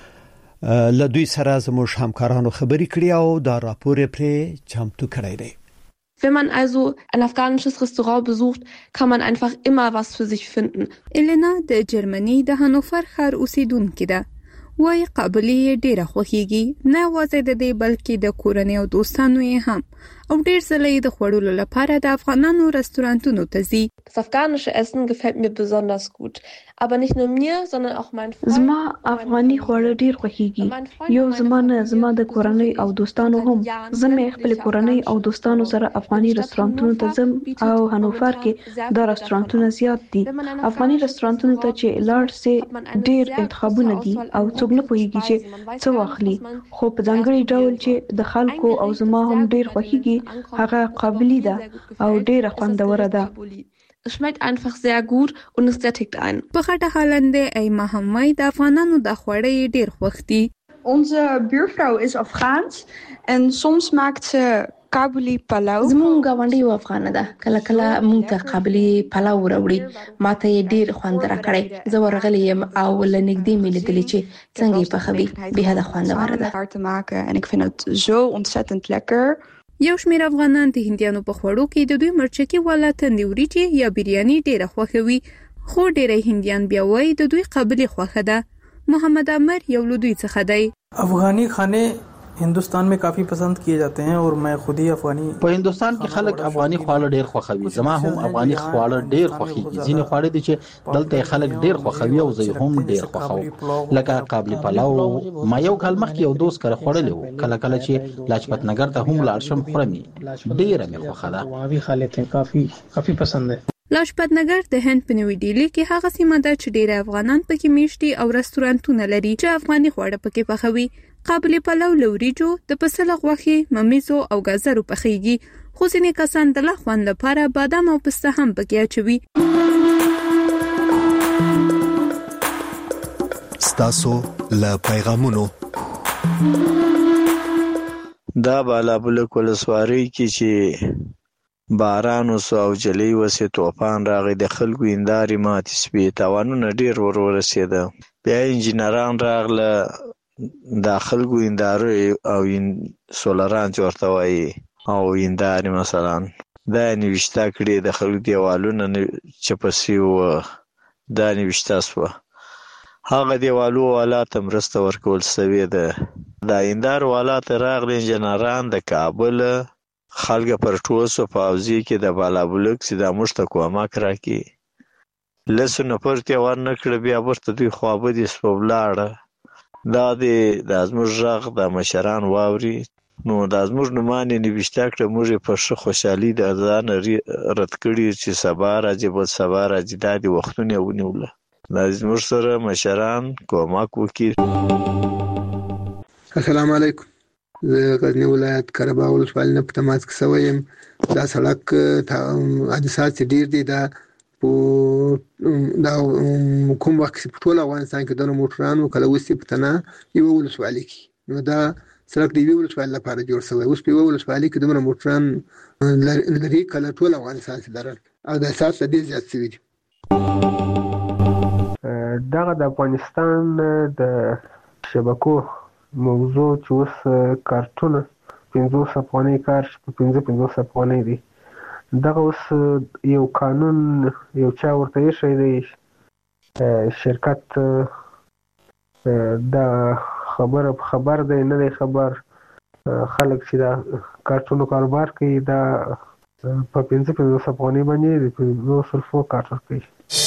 له دوی سره زموږ همکارانو خبرې کړې او دا راپور پرې چمتو کړی دی. Wenn man also ein afghanisches Restaurant besucht, kann man einfach immer was für sich finden. Elena د جرمني د هانوفر ښار اوسیدونکې ده. وای قابلی ډیره خوښیږي، نه یوازې د دې بلکې د کورنۍ او دوستانو یې هم، او ډیر ځله د خوړلو لپاره د افغانانو رستورانتونو ته ځي. Das afghanische Essen gefällt mir besonders gut, aber nicht nur mir, sondern auch meinen Freunden. زما افغاني خواړه ډیر خوښیږي، یو زما نه زما د کورنۍ او دوستانو هم. زه مې خپل کورنۍ او دوستانو سره افغاني رستورانتونو ته ځم او هانوفر کې دا رستورانتونه زیات دي. افغاني رستورانتونو ته چې لاړ سي ډیر انتخابونه دي او څوک نه پوهیږي چې څه واخلي، خو په ځانګړي ډول چې د خلکو او زما هم ډیر خوښیږي هغه قابلی ده او ډیره خوندوره ده. Es schmeckt einfach sehr gut und es sättigt einen. په خټه هالنده ای محمد د افغانانو د خوړې ډیر خوښ دي. Onze buurvrouw is Afghaans en soms maakt ze قابلی پلاو. زموږ غونډي یو افغان ده، کله کله موږ ته قابلی پلاو راوړي، ماته یې ډیر خوند راکړی. زه ورغلی یم او لنګدې مې لیدلې چې څنګه یې پخوي، به هدا خوندوره ده. En ik vind het zo ontzettend lekker. یو شمېر افغانان د هندیانو په خوړو کې د دوی مرچکي والا تندې وریجې یا بریاني ډیره خوښوي، خو ډیری هندیان بیا وایي د دوی قابلی خوښه ده. محمد عمر یو له دوی څخه دی. افغانی खाने हिंदुस्तान में काफी पसंद किए जाते हैं और मैं खुद ही अफगानी. په هندستان کې خلک افغاني خواړه ډیر خوښوي، زما هم افغاني خواړه ډیر خوښيږي. ځینې خواړه دي چې دلته خلک ډیر خوښوي او زه هم ډیر خوښوم، لکه قابلی پلاو. ما یو کال مخکې یو دوست کړه خوړلې و، کله کله چې لاجپت نګر ته هم لاړ شم خورم، ډیره مې خوښه ده. واوی خالته کافی کافی پسند ده. لاجپت نګر د هند په نیو ډیلی کې هغه سیمه ده چې ډیر افغانان پکې میشتي او رستورانتونه لري چې افغاني خواړه پکې پخوي. قابلی پلاو لوریجو د پسله غوښې، ممیزو او گازرو پخېږي، خو ځینې کسان د لا خوند لپاره بادام او پسته هم پکې اچوي. ستاسو له پیغامونو دا بالابلک ولسوارۍ کې چې باران وسو او جلی وسې توفان راغی، د خلکو هندارې ماتې سوې، تاوانونه ډېر ور ورسېده. بیا انجینران راغله، دا خلکو هنداره او سولران چې ورته وایي او هندارې مثلا دا یې نوشته کړې، د خلکو دیوالونه چپه سوي وه، دا نوشته سوه. هغه دیوالو والا ته مرسته ورکول سوې ده. دا هندارو والا ته راغلي انجینران د کابل، خلک پر ټول سو په حوزې کې د بالابلک چې دا موږ ته کومک راکړي. لسو نفر ته ورنه کړه، بیا ورته دوی خوابدي سوه ولاړه. دا د دا زموږ غږ د مشران واوري، نو دا زموږ نومانې نوشته کړه، موږ یې په ښه خوشحالي د ځان رد کړي چې سبا راځي بل سبا راځي. دا د وختونه یې ونیوله، دا زموږ سره مشران کومک وکړي. السلام علیکم. زه غزنی ولایت قره باغ ولسوالۍ نه په تماس کې شوی یم. دا سړک حادثات چې ډېر دي، دا په دا کوم وخت په ټول افغانستان کې د موټرانو کله وسی په تنه یو ولسوالۍ کې نو دا سړک دی یو ولسوالۍ لپاره جوړ شوی اوس په یو ولسوالۍ کې دمر موټران لري کله ټول افغانستان کې درل او د اساس دې زیات شوی دي. دغه د افغانستان د شبکو موضوع چې اوس کارتونه پنځوس افغانۍ کار په پنځه پنځوس افغانۍ دی دغه اوس یو قانون یو چا ورته یې دی شرکت د خبر خبر دی نه دی خبر خلک چې دا کارتونو کاروبار کوي دا په پنځه پنځوس افغانۍ باندې د پنځوس الفو کارت کوي.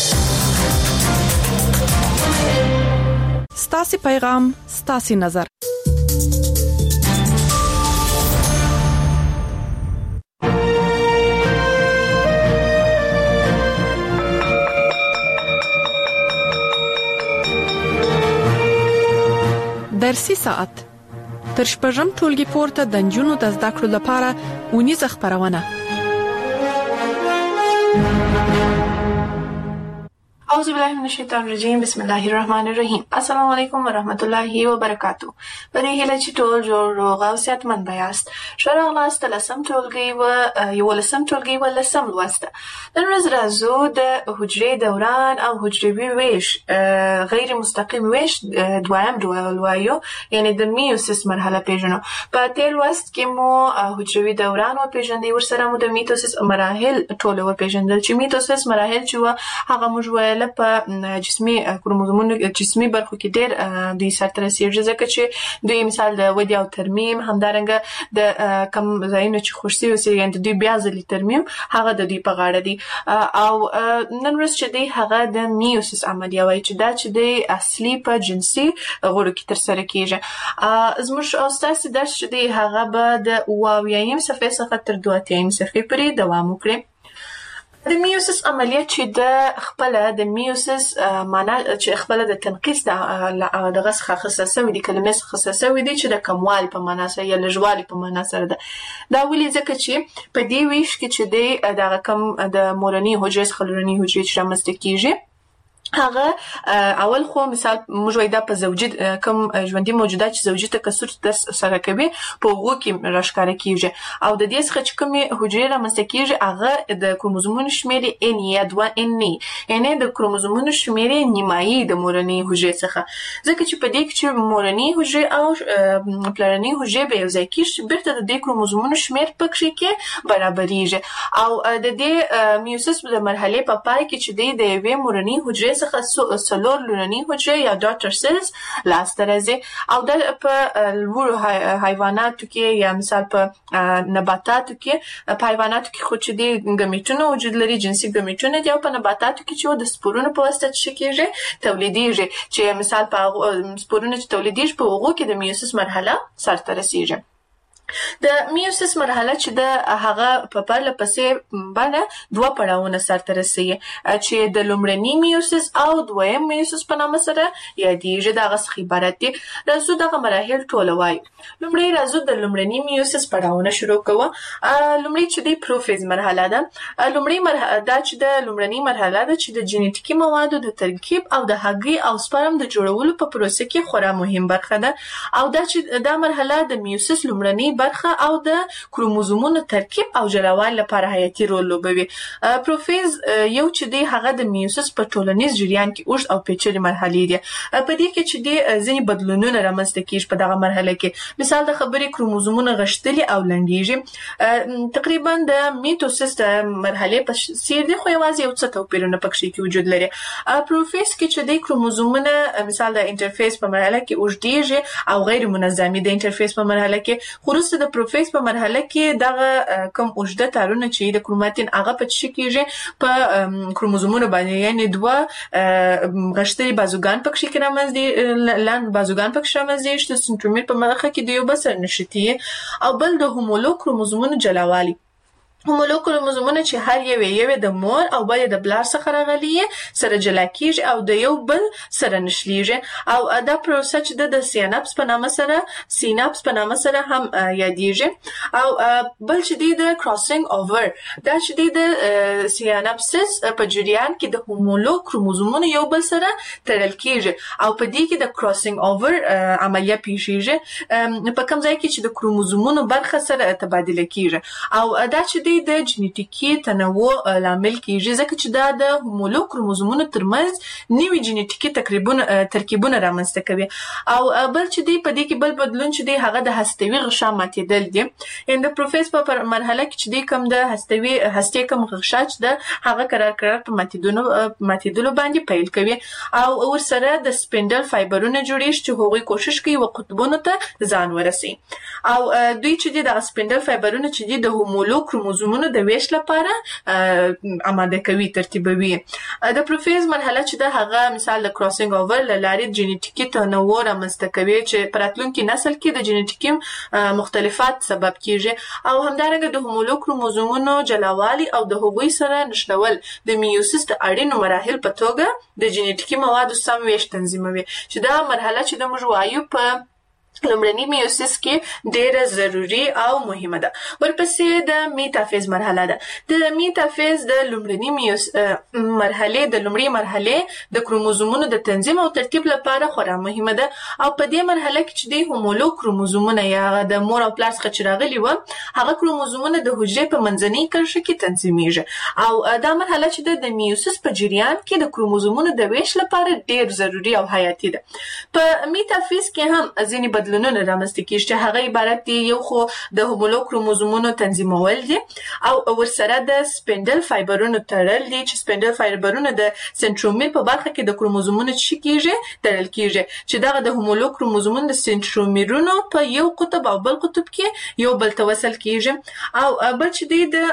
ستاسي پیغام ستاسي نظر. درسي ساعت تر شپږم ټولګي پورته د نجونو د زده کړو لپاره ونیزه خبرونه. اعوذ بالله من الشیطان الرجیم بسم الله الرحمن الرحیم. السلام علیکم و رحمت الله و برکاته. برای هله چې ټول جوړ روغ او صحتمند بیاست. شرع لاست لسم ټولګي و یو لسم ټولګي و لسم لوسته. نن ورځ راځو د حجرې دوران او حجروي ویش غیر مستقیم ویش دویم ډول وایو یعنی د میوسیس مرحله پیژنو. په تیر لوست کې مو حجروي دوران او پیژندې ورسره مو د میوسیس مراحل ټول او پیژندل چې میوسیس مراحل چې هغه موږ په جسمي کروموزومونو جسمي برخو کې ډېر د سرته رسیږي ځکه چې دوی مثال د ودی او ترمیم همدارنګه د کم ځایونو چې خوشسي اوسي یعنی د دوی بیا ځلې ترمیم هغه د دوی په غاړه دي او نن ورځ چې دی هغه د میوسیس عملیه وایي چې دا چې دی اصلي په جنسي غړو کې ترسره کیږي. زموږ او ستاسو درس چې دی هغه به د اوویایم صفحې څخه تر دوه اتیایم صفحې پورې دوام وکړي. د میوسیس عملیه چې د خپل د میوسیس معنا چې خپل د تنقیس د دغه څخه خصصه وي د کلمې څخه خصصه وي چې د کموال په معنا سره یا لږوالي په معنا سره ده. دا ولې ځکه چې په دې ویش کې چې د دغه کم د مورني حجرې څخه لورني حجرې چې رامنځته کیږي هغه اول خو مثال موږ وایو دا په زوجي کوم ژوندۍ موجودات چې زوجي تکثر سره کوي په هغو کې راښکاره کیږي او د دې څخه چې کومې حجرې رامنځته کیږي هغه د کروموزومونو شمېر ان یا دوه ان یعنی د کروموزومونو شمېر نیمایي د مورنۍ حجرې څخه ځکه چې په دې کې چې مورنۍ حجرې او پلرنۍ حجرې به یو ځای کیږي بیرته د دې کروموزومونو شمېر پکې کې برابرېږي او د دې میوسیس د مرحلې په پای کې چې دی د یوې مورنۍ حجرې څخه څلور لورنۍ حجرې یا ډاټر سیلز لاسته راځي او د په لوړو حیواناتو کې یا مثال په نباتاتو کې په حیواناتو کې خو چې دی ګمیټونه وجود لري جنسي ګمیټونه دي او په نباتاتو کې چې د سپورونو په واسطه چې کېږي تولیدېږي چې مثال په سپورونو چې تولیدېږي په هغو کې د میوسیس مرحله سرته رسیږي. د میوسیس مرحله چې د هغه په پرله پسې باندې دوه پړاوونه سرته رسیږي چې د لومړني میوسیس او دویم میوسیس په نامه سره یادېږي. دغه څخه عبارت دي. راځو دغه مراحل ټول وایو. لومړی راځو د لومړني میوسیس پړاوونه شروع کوو. لومړی چې د پروفیز مرحله ده. لومړی مرحله دا چې د لومړني مرحله ده چې د جینیټیکي موادو د ترکیب او د هګۍ او سپرم د جوړولو په پروسه کې خورا مهم برخه ده او دا چې دا مرحله د میوسیس لومړني برخه او د کروموزومونو ترکیب او جوړول لپاره حیاتي رول لوبوي. پروفیز یو چې دی هغه د میوسیس په ټولنیز جریان کې اوږد او پیچلې مرحلې دي. په دې کې چې دی ځینې بدلونونه رامنځته کیږي په دغه مرحله کې. مثال د خبرې کروموزومونه غښتلي او لنډیږي. تقریبا د میټوسیس د مرحلې په څیر دی خو یوازې یو څه توپیرونه پکې کې وجود لري. پروفیز کې چې دی کروموزومونه مثال د انټرفیس په مرحله کې اوږدیږي او غیر منظمي د انټرفیس په مرحله کې خروسته د پروفیز په مرحله کې دغه کوم اوږده تارونه چې د کروماتین هغه په څه کېږي په کروموزومونو باندې یعنی دوه غښتلي بازوګان پکې کې رامنځته لاندې بازوګان پکې رامنځته چې سنترومیر په مخه کې د یو بل سره نښتي او بل د هومولوګ کروموزومونو جلاوالي هومولوګ کروموزومونه چې هر یو یو د مور او بل د بلار څخه راغلي سره جلا کیږي او د یو بل سره نشلیږي او دا پروسه چې د سیناپس په نامه سره سیناپس په نامه سره هم یادېږي او بل چې د کراسینګ اوور دا چې د سیناپسس په جریان کې د هومولوګ کروموزومونو یو بل سره تړل کیږي او په دې کې د کراسینګ اوور عملیه پیښیږي په کوم ځای کې چې د کروموزومونو برخه سره تبادله کیږي او دا چې د جنټیکي تنوع لامل کیږي ځکه چې دا د هومولوګ کروموزومونو ترمنځ نوي جنټیکي تقریبونه ترکیبونه رامنځته کوي او بل چې دی په دې کې بل بدلون چې دی هغه د هستوي غشا ماتېدل دي ان د پروفیس په مرحله کې چې دی کوم د هستوي هستې کوم غشا چې د هغه قرار قرار په ماتېدونو ماتېدلو باندې پیل کوي او ورسره د سپینډل فایبرونه جوړیږي چې هغوی کوشش کوي و قطبونو ته ځان ورسي او دوی چې دی د سپینډل فایبرونه چې دی د هومولوګ کروموزومونو د ویش لپاره آماده کوي ترتیبوي د پروفیز مرحله چې د هغه مثال د کراسینګ اوور لارې جنټیکي تنوع رامنځته کوي چې په راتلونکي نسل کې د جنټیکي مختلفات سبب کیږي او همدارنګه د هومولوګ کروموزومونو جلاوالي او د هغوی سره نښلول د میوسیس د اړینو مراحل په توګه د جنټیکي موادو سم ویش تنظیموي چې دا مرحله چې د موږ وایو په لومړني میوسیس کې ډیره ضروری او مهمه ده. ورپسې د میتافیز مرحله ده. د میتافیز د لومړني میوس مرحله د لومړي مرحله د کروموزومونو د تنظیم او ترتیب لپاره خورا مهمه ده او په دې مرحله کې چې د هومولوګ کروموزومونه یا د مور او پلار څخه چې راغلي و هغه کروموزومونه د حجرې په منځنۍ کرښه کې تنظیمیږي او دا مرحله چې د میوسیس په جریان کې د کروموزومونو د ویش لپاره ډیر ضروری او حیاتي ده. په میتافیز کې هم ځینې بدلونونه رامنځته کیږي چې هغه عبارت دي یو خو د هومولوګ کروموزومونو تنظیمول دي او ورسره د سپینډل فایبرونو تړل دي چې سپینډل فایبرونه د سنټرومیر په برخه کې د کروموزومونو چې کیږي تړل کیږي چې دغه د هومولوګ کروموزومونو د سنټرومیرونو په یو قطب او بل قطب کې یو بل ته وصل کیږي او بل چې د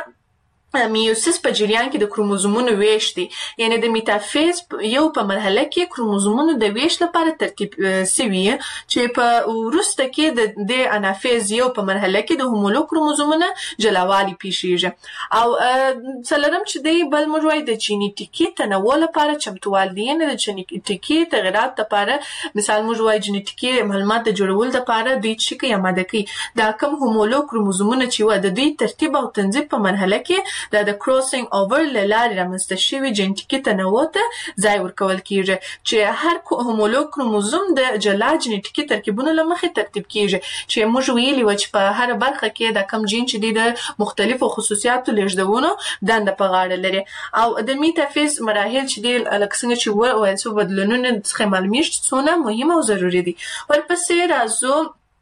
میوسیس په جریان کې د کروموزومونو ویش دي یعنی د میتافیز یو په مرحله کې کروموزومونو د ویش لپاره ترتیب سوي چې په وروسته کې د انافیز یو په مرحله کې د هومولوګ کروموزومونو جلاوالي پیښیږي او څلورم چې دی بل موږ وایو د جینیټیکي تنوع لپاره چمتووال دي یعنی د جینیټیکي تغیرات لپاره مثال موږ وایو جینیټیکي معلومات د جوړولو لپاره دوی چې کوي آماده کوي دا کوم هومولوګ کروموزومونه چې و د دوی ترتیب او تنظیم په مرحله کې دا د کراسینګ اوور لارې رامنځته شوي جنټیکي تنوع ته ځای ورکول کیږي چې هر هومولوګ کروموزوم د جلا جنټیکي ترکیبونو له مخې ترتیب کیږي چې موږ ویلي و چې په هر برخه کې د کم جین چې د مختلفو خصوصیاتو لیږدونو دنده په غاړه لري او د میتافیز مراحل چې د لکه څنګه چې وایي څو بدلونونه څخه معلومیږي څونه مهمه او ضروري دي. ورپسې راځو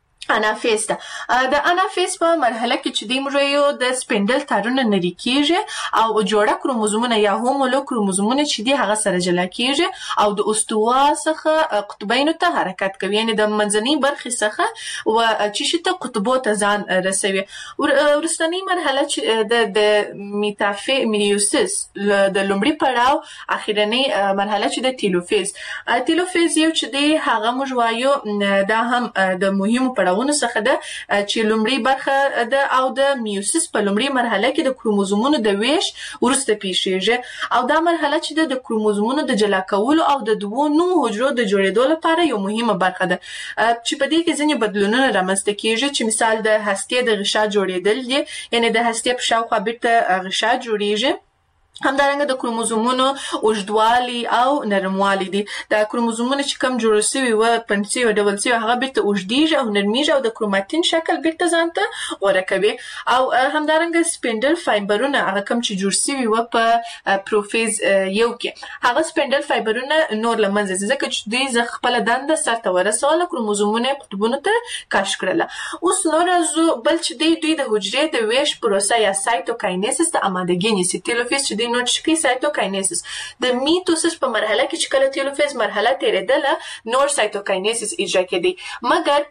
انافیز ده. د انافیز په مرحله کې چې د موږ د سپینډل تارونه نری کیږي او جوړه کروموزومونه یا هومولوګ کروموزومونه چې دی هغه سره جلا کیږي او د استوا څخه قطبینو ته حرکت کوي یعنی د منځنۍ برخې څخه و چې شته قطبو ته ځان رسوي. ورستنی مرحله چې د د میتافی میوسیس د لومړي پړاو اخیرنی مرحله چې د تیلوفیز تیلوفیز یو چې دی هغه موږ وایو دا هم د مهمو پړاو ونه څخه ده چې لومړی برخه ده او د میوسیس په لومړی مرحله کې د کروموزومونو د ویش ورسته پیښیږي او دا مرحله چې د کروموزومونو د جلا کولو او د دوو نوو حجرو د جوړېدو لپاره یو مهمه برخه ده چې په دې کې ځینې بدلونونه رامنځته کیږي چې مثال د هستې د غشا جوړېدل دي یعنی د هستې په شاوخوا بیرته غشا جوړیږي همدارنګه د کروموزومونو اوږدوالي او نرموالي دي. د کروموزومونو چې کم جوړ شوي و پنسي او ډبل سي هغه بیرته اوږدیږي او نرمیږي او د کروماتین شکل بیرته ځان ته غوره کوي او همدارنګه سپینډل فایبرونه هغه کم چې جوړ شوي و په پروفیز یو کې هغه سپینډل فایبرونه نور له منځه ځي ځکه چې دوی ز خپل دنده سرته ورسوله کروموزومونه قطبونو ته کش کړله. اوس نور زو بل چې دوی دوی د حجرې د ویش پروسه یا سایتوکاینیسس د آمادګي نیسي. تیلوفیز چې نو چې سایتوکاینیسس د میټوسس په مرحله کې چې کله تیلوفیز مرحله تیرېدله نور سایتوکاینیسس اجرا کېدی مګر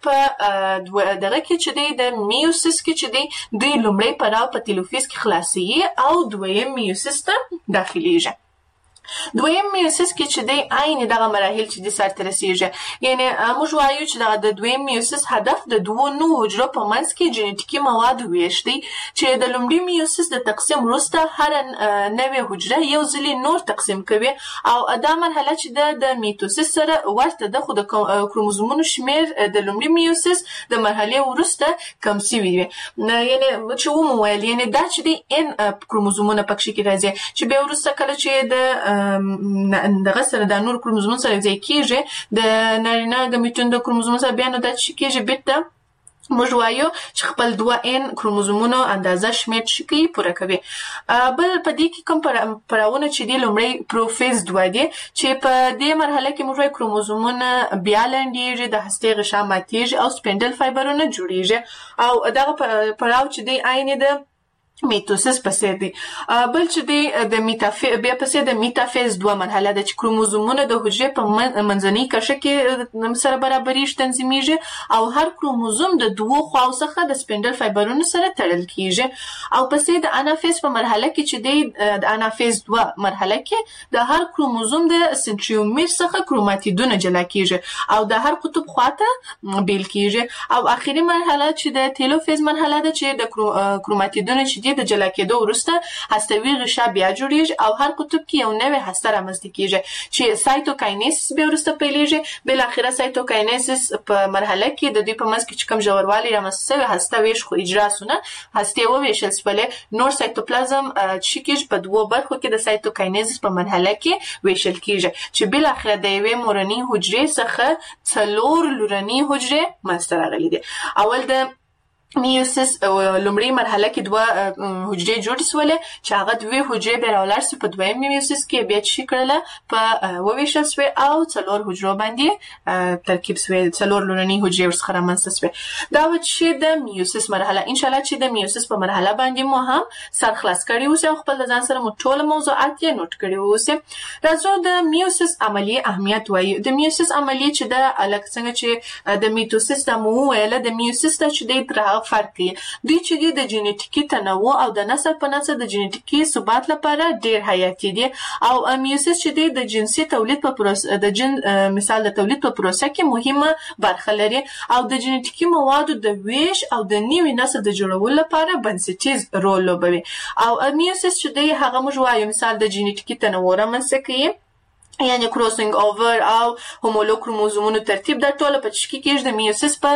په دغه کې چې د میوسیس کې چې دی دوی لومړی پړاو په تیلوفیز کې خلاصي او دویم میوسیس ته داخليږي. دویم میوسیس کې چې دی عین دغه مراحل چې د سرته رسیږي، یعنی موږ وایو چې دغه د دویم میوسیس هدف د دوو نوو حجرو په منځ کې جنیټیکي مواد ویش دی چې د لومړي میوسیس د تقسیم وروسته هر نوې حجره یو ځلې نور تقسیم کوي او دا مرحله چې د میتوسیس سره ورته ده، خو د کروموزومونو شمیر د لومړي میوسیس د مرحلې وروسته کم شوی وي. یعنی چې ومو ویل یعنی دا چې دی ان کروموزومونه پکې کې راځي چې به وروسته کله چې د دغه سره د نور کروموزوم سره ځای کېږي د نارینه ګمیټون د کروموزوم سره بیا نو دا چې کېږي بیت موږ وایو چې خپل دوه ان کروموزومونو اندازه شمیر شي پوره کوي. بل په دې کې کوم پړاوونه چې دی لومړی پروفیز دوه دی چې په دې مرحله کې موږ وایو کروموزومونه بیا لنډیږي، د هستې غشا ماتیږي او سپینډل فایبرونه جوړیږي او دغه پړاو چې دی عین د میتوسیس پسې دی. بل چې دی د میتافیز بیا پسې د میتافیز دوه مرحله ده چې کروموزومونه د حجرې په منځنۍ کرښه کې سره برابرېږي، تنظیمیږي او هر کروموزوم د دوو خواو څخه د سپینډل فایبرونو سره تړل کیږي او پسې د انافیز په مرحله کې چې دی د انافیز دوه مرحله کې د هر کروموزوم د سنتریومیر څخه کروماتیدونه جلا کیږي او د هر قطب خواته بیل کیږي او اخیری مرحله چې د تیلوفیز مرحله ده چې د کروماتیدونه چې د جلا کېدو وروسته هستوي غشا بیا جوړیږي او هر قطب کې یو نوې هسته رامنځته کیږي چې سایتوکاینیسس بیا وروسته پیلېږي. بل اخره سایتوکاینیسس په مرحله کې د دې په منځ کې چې کوم ژوروالی رامنځته شوی هسته ویش خو اجرا سونه هستې وویشل شولې، نور سایتوپلازم چې کېږي په دوو برخو کې د سایتوکاینیسس په مرحله کې ویشل کیږي چې بل اخره د یوې مورنۍ حجرې څخه څلور لورنۍ حجرې منځته راغلي دي. اول د میوسیس لومړی مرحله کې دوه حجرې جوړې شولې چې هغه دوه حجرې به راولار سي په دویم میوسیس کې بیا چې کړله په وویشل شوی او څلور حجرو باندې ترکیب شوی، څلور لورنۍ حجرې ورڅخه رامنځته شوی. دا و چې د میوسیس مرحله ان شاء الله چې د میوسیس په مرحله باندې مو هم سر خلاص کړی اوسه او خپل ځان سره مو ټول موضوعات یې نوٹ کړی اوسه. راځو د میوسیس عملیه اهمیت وایي. د میوسیس عملیه چې د الګ څنګه چې د میتوسیس د مو ویله د میوسیس ته چې د فرق دی دوی چې د جنیټیکي تنوع او د نسل په نسل د جنیټیکي ثبات لپاره ډیر حیاتي دي او میوسیس چې د جنسي تولید په پروسه د جن مثال د تولید په پروسه کې مهمه برخه لري او د جنیټیکي موادو د ویش او د نوي نسل د جوړولو لپاره بنسټیز رول لوبوي او میوسیس چې د هغه موږ وایو مثال د جنیټیکي تنوع رامنځته کوي، یعنی کروسینګ اوور او هومولوګ کروموزومونو ترتیب د ټوله په چکی کې د میوسیس په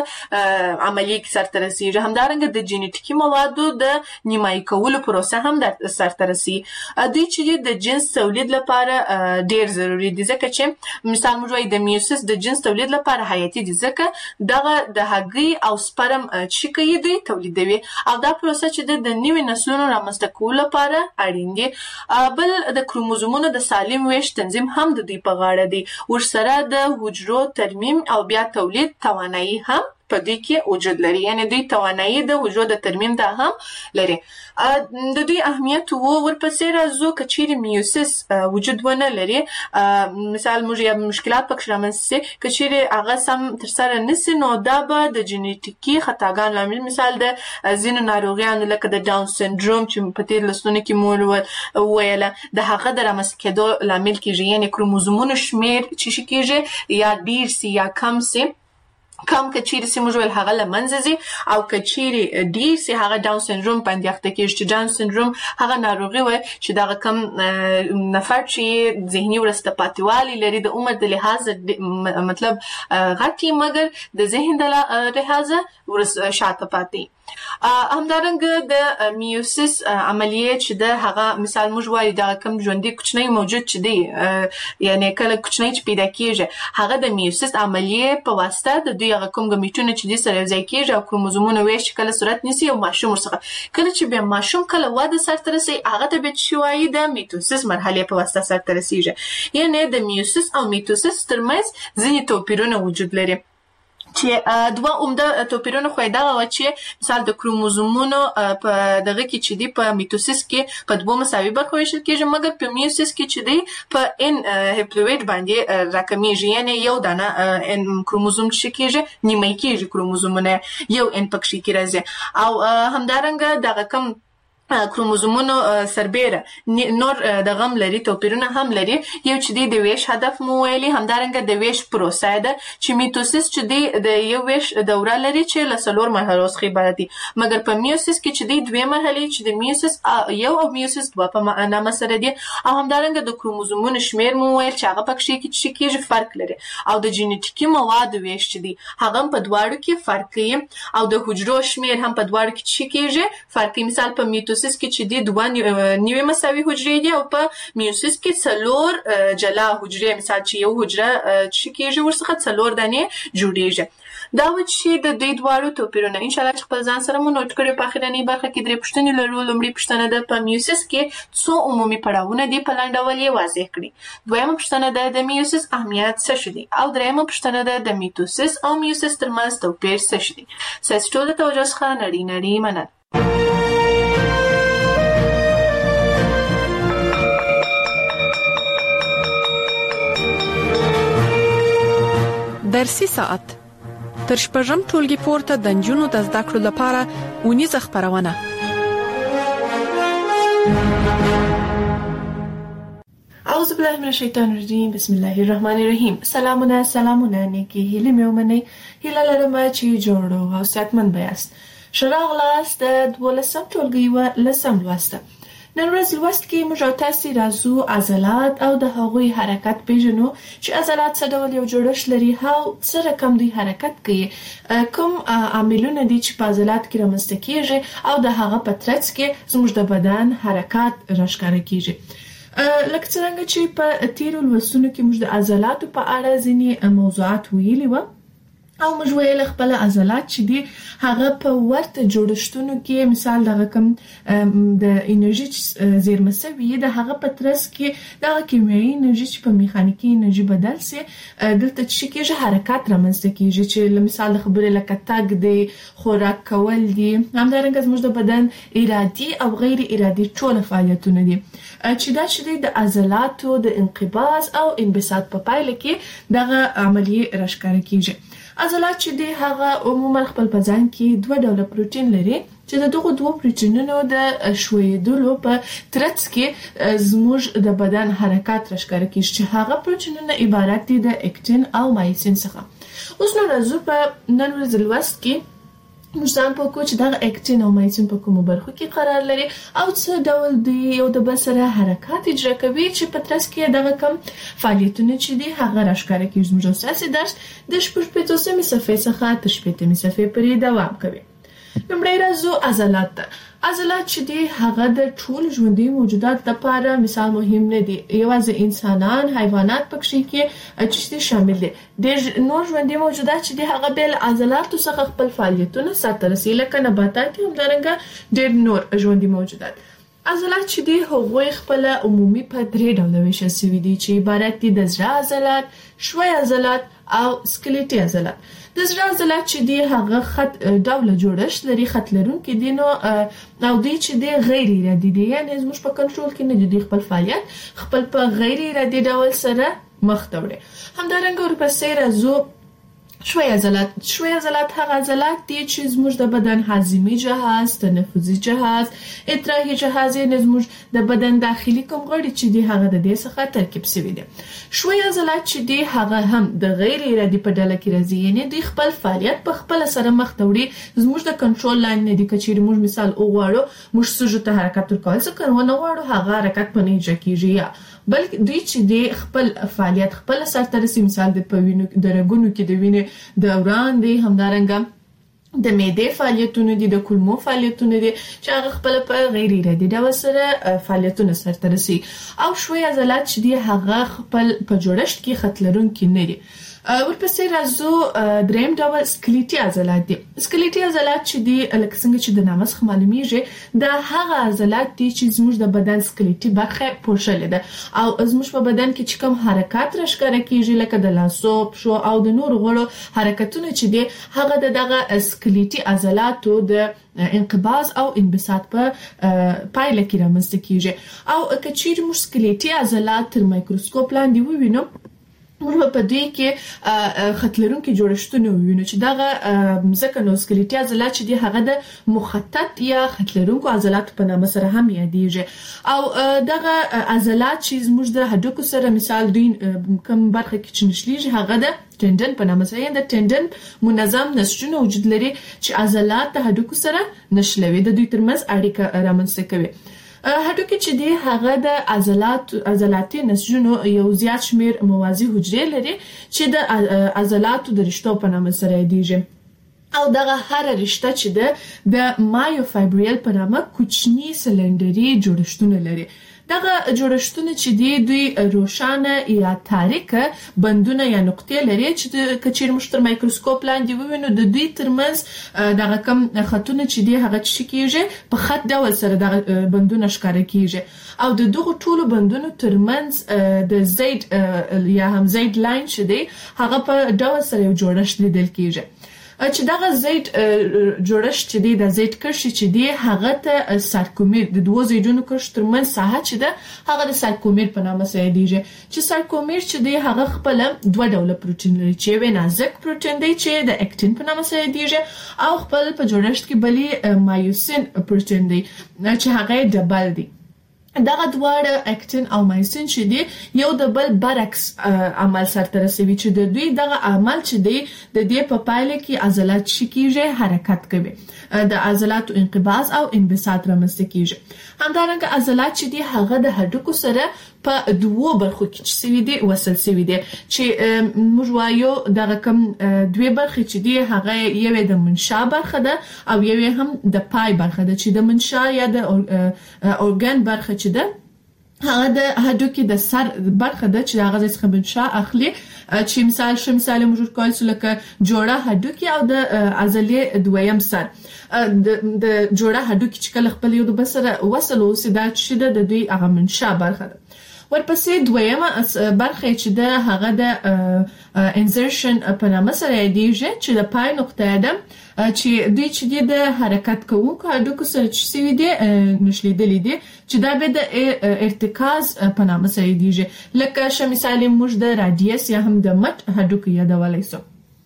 عملیه کې سرته رسیږي. همدارنګه د جنیټیکي موادو د نیمایي کولو پروسه هم د سرته رسیږي. دوی چې د جنس تولید لپاره ډیر ضروری دي ځکه چې مثال موږ وایو د میوسیس د جنس تولید لپاره حیاتي دي ځکه دغه د هګۍ او سپرم چې کوي دوی تولیدوي او دا پروسه چې د نوي نسلونو رامنځته کولو لپاره اړین دي. بل د کروموزومونو د سالم ویش تنظیم هم د دوی په غاړه دی، ورسره د حجرو ترمیم او بیا تولید توانایي هم په دې کې وجود لري، یعنی دوی توانایي د حجرو د ترمیم دا هم لري. د دوی اهمیت وو ورپسې راځو که چیرې میوسیس وجود ونه لري، مثال موږ یا مشکلات پکې رامنځته که چیرې هغه سم تر سره نسی نو دا به د جنیټیکي خطاګانو لامل مثال د ځینو ناروغیانو لکه د ډاون سنډروم چې په تیر لسونو کې مو ویله د هغه د رامنځته کېدو لامل کېږي، یعنی کروموزومونو شمیر چې شي کېږي یا ډیر سي یا کم سي، کم کچيري سي موږ ول هغه لمنځه زی او کچيري ډیر سي هغه ډاون سندروم باندې اخته کېږي چې ډاون سندروم هغه ناروغي وي چې دا کم نفر چې ذهني ورسته پاتېوالي لري د عمر د لحاظ مطلب غټي مګر د ذهن د لحاظ ورس شاته پاتې. همدارنګه د میوسیس عملیه چې د هغه مثال موږ وایو دا کم ژوندۍ کوچنی موجود چې دی یعنی کله کوچنی چې پیدا کیږي هغه د میوسیس عملیه په واسطه د دوی هغه کوم ګمیټونه چې د سره ځای کیږي او کروموزومونه ویش کله صورت نیسي او ماشوم ورڅخه کله چې به ماشوم کله واده سره رسي هغه ته به شوي د میتوسیس مرحله په واسطه سره رسیږي، یعنی د میوسیس او میتوسیس ترمنځ ځینې توپیرونه وجود لري چې دوه عمده توپیرونه خو دا و چې مثال د کروموزومونو په دغه کې چې دی په میتوسیس کې په دوه مساوي برخو ویشل کېږي مګر په میوسیس کې چې دی په ان هپلوئید باندې راکمیږي، یعنی یو دانه ان کروموزوم چې کېږي نیمه کېږي کروموزومونه یو ان پکې کې راځي او همدارنګه دغه کم کروموزومونو سربېره نور د غم لري توپیرونه هم لري یو چې د ویش هدف مو ویلي همدارنګه د ویش پروسه ده چې میتوسیس چې د یو ویش دوره لري چې له څلور مرحلو څخه عبارت دي مګر په میوسیس کې چې د دوه مرحلې چې د میوسیس یو او میوسیس دوه په معنا مسره دي او همدارنګه د کروموزومونو شمیر مو ویل چې هغه پکې کې کېږي فرق لري او د جینیټیکي مواد ویش چې دي هغه په دواړو کې فرق کوي او د حجرو شمیر هم په دواړو کې کېږي فرق مثال په میتوسیس میوسیس کې چې د دوه نیوي مساوي حجرې دي او په میوسیس کې څلور جلا حجرې مثال چې یو حجره چې کېږي ورڅخه څلور دانې جوړیږي دا و چې د دوی دواړو توپیرونه ان شاء الله خپل ځان سره مو نوٹ کړئ په اخرنۍ برخه کې درې پوښتنې لرو لومړی پوښتنه ده په میوسیس کې څو عمومي پړاوونه دي په لاندې ډول یې واضح کړئ دویمه پوښتنه ده د میوسیس اهمیت څه شي دي او دریمه پوښتنه ده د میتوسیس او میوسیس ترمنځ توپیر څه شي دي ستاسو ټول د توجه څخه نړۍ نړۍ مننه درسي ساعت تر شپږم ټولګي پورته د نجونو د زده کړو لپاره ونیزه خبرونه اعوذ بالله من الشیطان الرجیم بسم الله الرحمن الرحیم سلامونه سلامونه نیکی هیله مې ومنئ هیله لرم چې جوړو او صحتمند بیاست شراغلاست د دولسم ټولګي و لسم لوسته نن ورځ لوست کې موږ تاسو راځو عضلات او د هغوی حرکت پیژنو چې عضلات څه ډول یو جوړښت لري او څه رقم دوی حرکت کوي کوم عاملونه دي چې په عضلات کې رامنځته کیږي او د هغه په ترڅ کې زموږ د بدن حرکت راښکاره کیږي لکه څنګه چې په تیرو لوستونو کې موږ د عضلاتو په اړه ځینې موضوعات ویلي و او موږ ویل خپل عضلات چې دي هغه په ورته جوړښتونو کې مثال دغه کوم د انرژي زیرمه سوي د هغه په ترڅ کې د کیمیاوي انرژي چې په میخانیکي انرژي بدل سي دلته چې کېږي حرکت رامنځته کیږي چې مثال خبره لکه تګ دی خوراک کول دي همدارنګه زموږ د بدن ارادي او غیر ارادي ټول فعالیتونه دي چې دا چې د عضلاتو د انقباض او انبساط په پایله کې دغه عملیه راښکاره کیږي عضلات چې دی هغه عموما خپل په ځان کې دوه ډوله پروتین لري چې د دغه دوه پروتینونو د شویدلو په ترڅ کې زموږ د بدن حرکت راښکاره کیږي چې هغه پروتینونه عبارت دي د اکتین او مایسین څخه اوس نو راځو په نن ورځ لوست کې موږ ځان په کو چې دغه اکتین او مایسین په کومو برخو کې قرار لري او څه ډول دی یو د بل سره حرکت اجرا کوي چې په ترڅ کې دغه کم فعالیتونه چې دي هغه راښکاره کیږي زموږ اساسي درس د شپږ صفحې څخه تر شپږ صفحې پورې دوام کوي لومړی راځو عضلات ته عضلات چې دي هغه د ټول ژوندي موجودات لپاره مثال مهم نه دي یوازې انسانان حیوانات پکې کې چې شامل دي د نور ژوندي موجودات چې دي هغه بل عضلاتو څخه خپل فعالیتونه ساتل رسي لکه نباتات هم درنګ ډېر نور ژوندي موجودات عضلات چې دي هغوی خپل عمومي په درې ډوله ویشل شوي دي چې عبارت دي د زړه عضلات شوی عضلات او سکلیټي عضلات د زړه عضلات چې دي هغه خط ډوله جوړښت لري خط لرونکي دي نو او دوی چې دي غیر ارادي دي یعنی زموږ په کنټرول کې نه دي خپل فعالیت خپل په غیر ارادي ډول سره مخ ته وړي همدارنګه ورپسې راځو شوی عضلات شوی عضلات هغه عضلات دي چې زموږ د بدن هاضمي جهاز تنفسي جهاز ادراکي جهاز یې زموږ د بدن داخلي کوم غړي چې دي هغه د دې څخه ترکیب شوی دي شوی عضلات چې دي هغه هم د غیر ارادي په ډله کې راځي یعنی دوی خپل فعالیت په خپل سره مخ ته وړي زموږ د کنټرول لاندې نه دي کچېرې موږ مثال وغواړو موږ سوجو ته حرکت ورکول څه کوو نه غواړو هغه حرکت په نه اجرا کیږي یا بلکې دوی چې دي خپل فعالیت خپل سرته رسي مثال د پوینو د رګونو کې د وینې دوران دی همدارنګه د معدې فعالیتونه دي د کولمو فعالیتونه دي چې هغه خپل په غیر ارادي ډول سره فعالیتونه سرته رسي او شوی عضلات چې دي هغه خپل په جوړښت کې خط لرونکي نه دي ورپسې راځو دریم ډول سکلیټي عضلات دي سکلیټي عضلات چې دي لکه څنګه چې د نامه څخه معلومیږي دا هغه عضلات دي چې زموږ د بدن سکلیټي برخه پوښلې ده او زموږ په بدن کې چې کوم حرکت راښکاره کیږي لکه د لاسو پښو او د نور غړو حرکتونه چې دي هغه دغه سکلیټي عضلاتو د انقباض او انبساط په پایله کې رامنځته کیږي او کچیر موږ سکلیټي عضلات تر مایکروسکوپ لاندې ووینو موږ په دې کې خطرونکو جوړښتونه وینو چې دغه ځکهنوسکلیټي عضلات چې دی هغه د مخطط یا خطرونکو عضلات په نامه سره هم یادېږي او دغه عضلات چې موږ د هډوکو سره مثال دوی کوم برخه کې چې نشلیږي هغه د ټندن په نامه سره د ټندن منظم نسجونه وجود لري چې عضلات د هډوکو سره نشلوي د دوی ترمنځ اړیکه رامنځته کوي. هډوکي چې دی هغه د عضلات عضلاتي نسجونو یو زیات شمیر موازی حجرې لري چې د عضلاتو د رشتو په نامه سره یادېږي او دغه هر رشته چې ده د مایوفایبریل په نامه کوچني سلندري جوړښتونه لري. دغه جوړښتونه چې دی دوی روښانه یا تاریکه بندونه یا نقطې لري چې کچیر مشتر مایکروسکوپ لاندې ووینو د دوی ترمنځ دغه کم خطونه چې دی هغه چې کیږي په خط ډول سره دغه بندونه ښکاره کیږي او د دغه ټولو بندونو ترمنځ د زید یا هم زید لاین چې دی هغه په ډول سره یو جوړښت لیدل کیږي چې دغه زید جوړښت چې دی د زید کرښې چې دی هغه ته سارکومیر د دوه زیدونو کرښ ترمنځ ساحه چې ده هغه د سارکومیر په نامه سره یادېږي چې سارکومیر چې دی هغه خپل دوه ډوله پروتین لري چې یو نازک پروتین دی چې د اکتین په نامه سره یادېږي او خپل په جوړښت کې بلی مایوسین پروتین دی چې هغه ډبل دی. دغه دواړه اکتین او مایسین چې دی یو د بل برعکس عمل سرته رسوي چې د دوی دغه عمل چې دی د دې په پایله کې عضلات شکیږي حرکت کوي د عضلاتو انقباض او انبساط رامنځته کیږي. همدارنګه عضلات چې دی هغه د هډوکو سره په دوه برخو کې چې سوي دي وصل سوي دي چې موږ وایو دغه کم دوه برخې چې دی هغه یو د منشا برخه ده او یو هم د پای برخه ده چې د منشا یا د اورګان برخه چې ده هغه د هډوکي د سر برخه ده چې هغه څخه منشا اخلي چې مثال شو مثال موږ کول لکه جوړه هډوکي او د عضلې دویم سر د جوړه هډوکي چې کله خپل یو د بسره وصل اوسه چې د دوی هغه منشا برخه ده. ورپسې دویمه برخه چې ده هغه د انزرشن په نامه سره یادېږي چې د پای نقطه ده چې دوی چې د حرکت کوونکو هډوکو سره چې سوي دي نشلیدلې دي چې دا به د ارتکاز په نامه سره یادېږي لکه ش مثال موږ د رادیس یا هم د مټ هډوکو یادولای سو.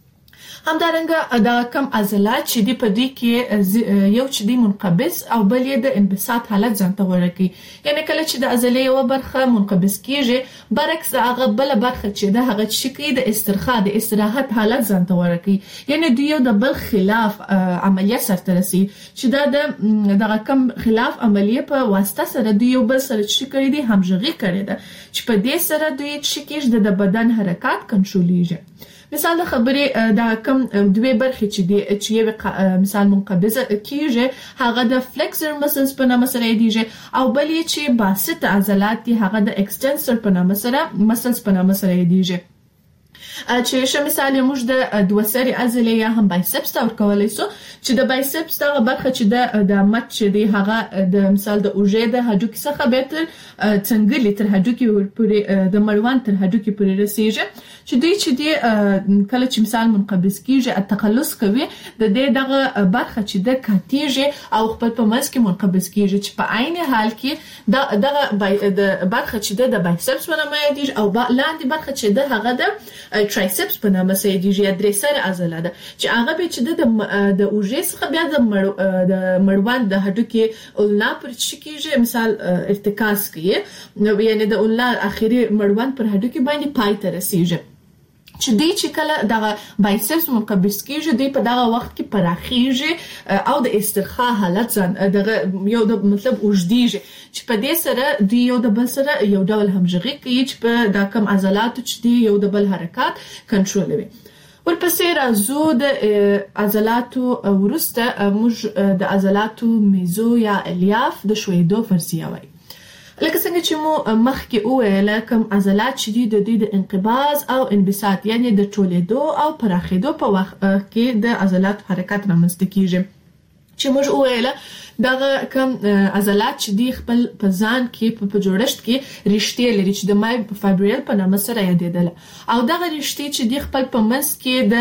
همدارنګه دا کم عضلات چې دی په دې کې یو چې دی منقبض او بل یې د انبساط حالت ځانته ورکي یعنی کله چې د عضلې یو برخه منقبض کیږي برعکس هغه بل برخه چې ده هغه چې کې د استرخاء د استراحت حالت ځانته ورکي یعنی دوی یو د بل خلاف عملیه سرته رسي چې دا د دغه کم خلاف عملیه په واسطه سره دوی یو بل سره چې کړی دي همغږي کړی ده چې په دې سره دوی چې کېږي د بدن حرکت کنټرولېږي. مثال د خبرې دا کم دوه برخې چې دی چې یو مثال منقبضه کیږي هغه د فلکسر مسلز په نامه سره یادېږي او بل یې چې باسط عضلات دي هغه د ایکستنسر په نامه سره مسلز په نامه سره یادېږي چې شه مثال موږ د دوه سری عضلې یا هم بایسپس تور کولای سو چې د بایسپس دغه برخه چې د د مټ چې دی هغه د مثال د اوژې د هډوکي څخه به تر څنګه تر هډوکي پورې د مړوند تر هډوکي پورې رسیږي چې دوی چې دی کله چې مثال منقبض کیږي تخلص کوي د دې دغه برخه چې د کاتیږي او خپل په منځ کې منقبض کیږي چې په عین حال کې د دغه د برخه چې د بایسپس په نامه یادېږي او لاندې برخه چې د هغه د ترایسپس په نامه سره یادېږي درې سره عضله ده چې هغه به چې د د اوژې څخه بیا د د مړوند د هډوکي اولنا پر چکیږي مثال ارتکاز کوي نو یعنی د اولنا اخیری مړوند پر هډوکي باندې پای ته رسیږي چې دی چې کله دغه بایسپس منقبض کیږي دی په دغه وخت کې پراخیږي او د استرخاء حالت ځان دغه یو د مطلب اوږدیږي چې په دې سره دی یو د بل سره یو ډول همغږي کوي چې په دا کم عضلات چې دی یو د بل حرکت کنټرولوي. ورپسې راځو د عضلاتو ورسته موږ د عضلاتو میزو یا الیاف د شویدو فرضیه وایي. لکه څنګه چې مو مخکې وویل کوم عضلات چې دي د دې د انقباض او انبساط یعنی د ټولیدو او پراخېدو په وخت کې د عضلات حرکت رامنځته کیږي چې موږ وویل دغه کوم عضلات چې دی خپل په ځان کې په جوړښت کې رشتې لري چې د مایوفایبریل په نامه سره یادېدل او دغه رشتې چې دی خپل په منځ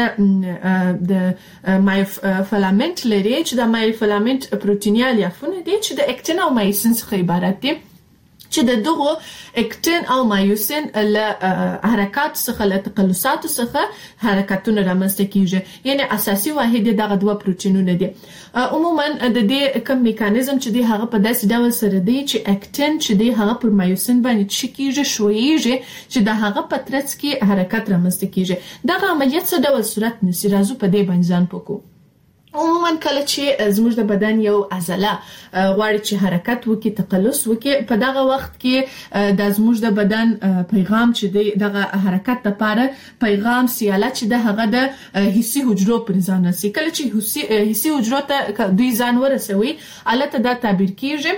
کې د د مایوفیلامنت لري چې د مایوفیلامنت پروتینیال یافونه دي چې د اکتین او مایسین څخه عبارت دي چې د دغه اکټین او مایوسین له حرکت څخه له تقلصات څخه حرکتونه رامنځته کیږي. یعنی اساسي واحد دغه دوه پروتینونه دي. عموما د دې کوم میکانیزم چې دی هغه په داسې ډول سره دی چې اکټین چې دی هغه پر مایوسین باندې چې کیږي شویږي چې د هغه په ترڅ کې حرکت رامنځته کیږي. دغه عملیات څه ډول صورت نسی راځو په دې باندې ځان پوکو. عموما کله چې زموږ د بدن یو عضله غواړي چې حرکت وکړي تقلص وکړي په دغه وخت کې د زموږ د بدن پیغام چې دغه حرکت لپاره پیغام سیاله چې د هغه د حسي حجرو پر ځان رسي. کله چې حسي حجرو ته دوی ځان ورسوي البته دا تعبیر کیږي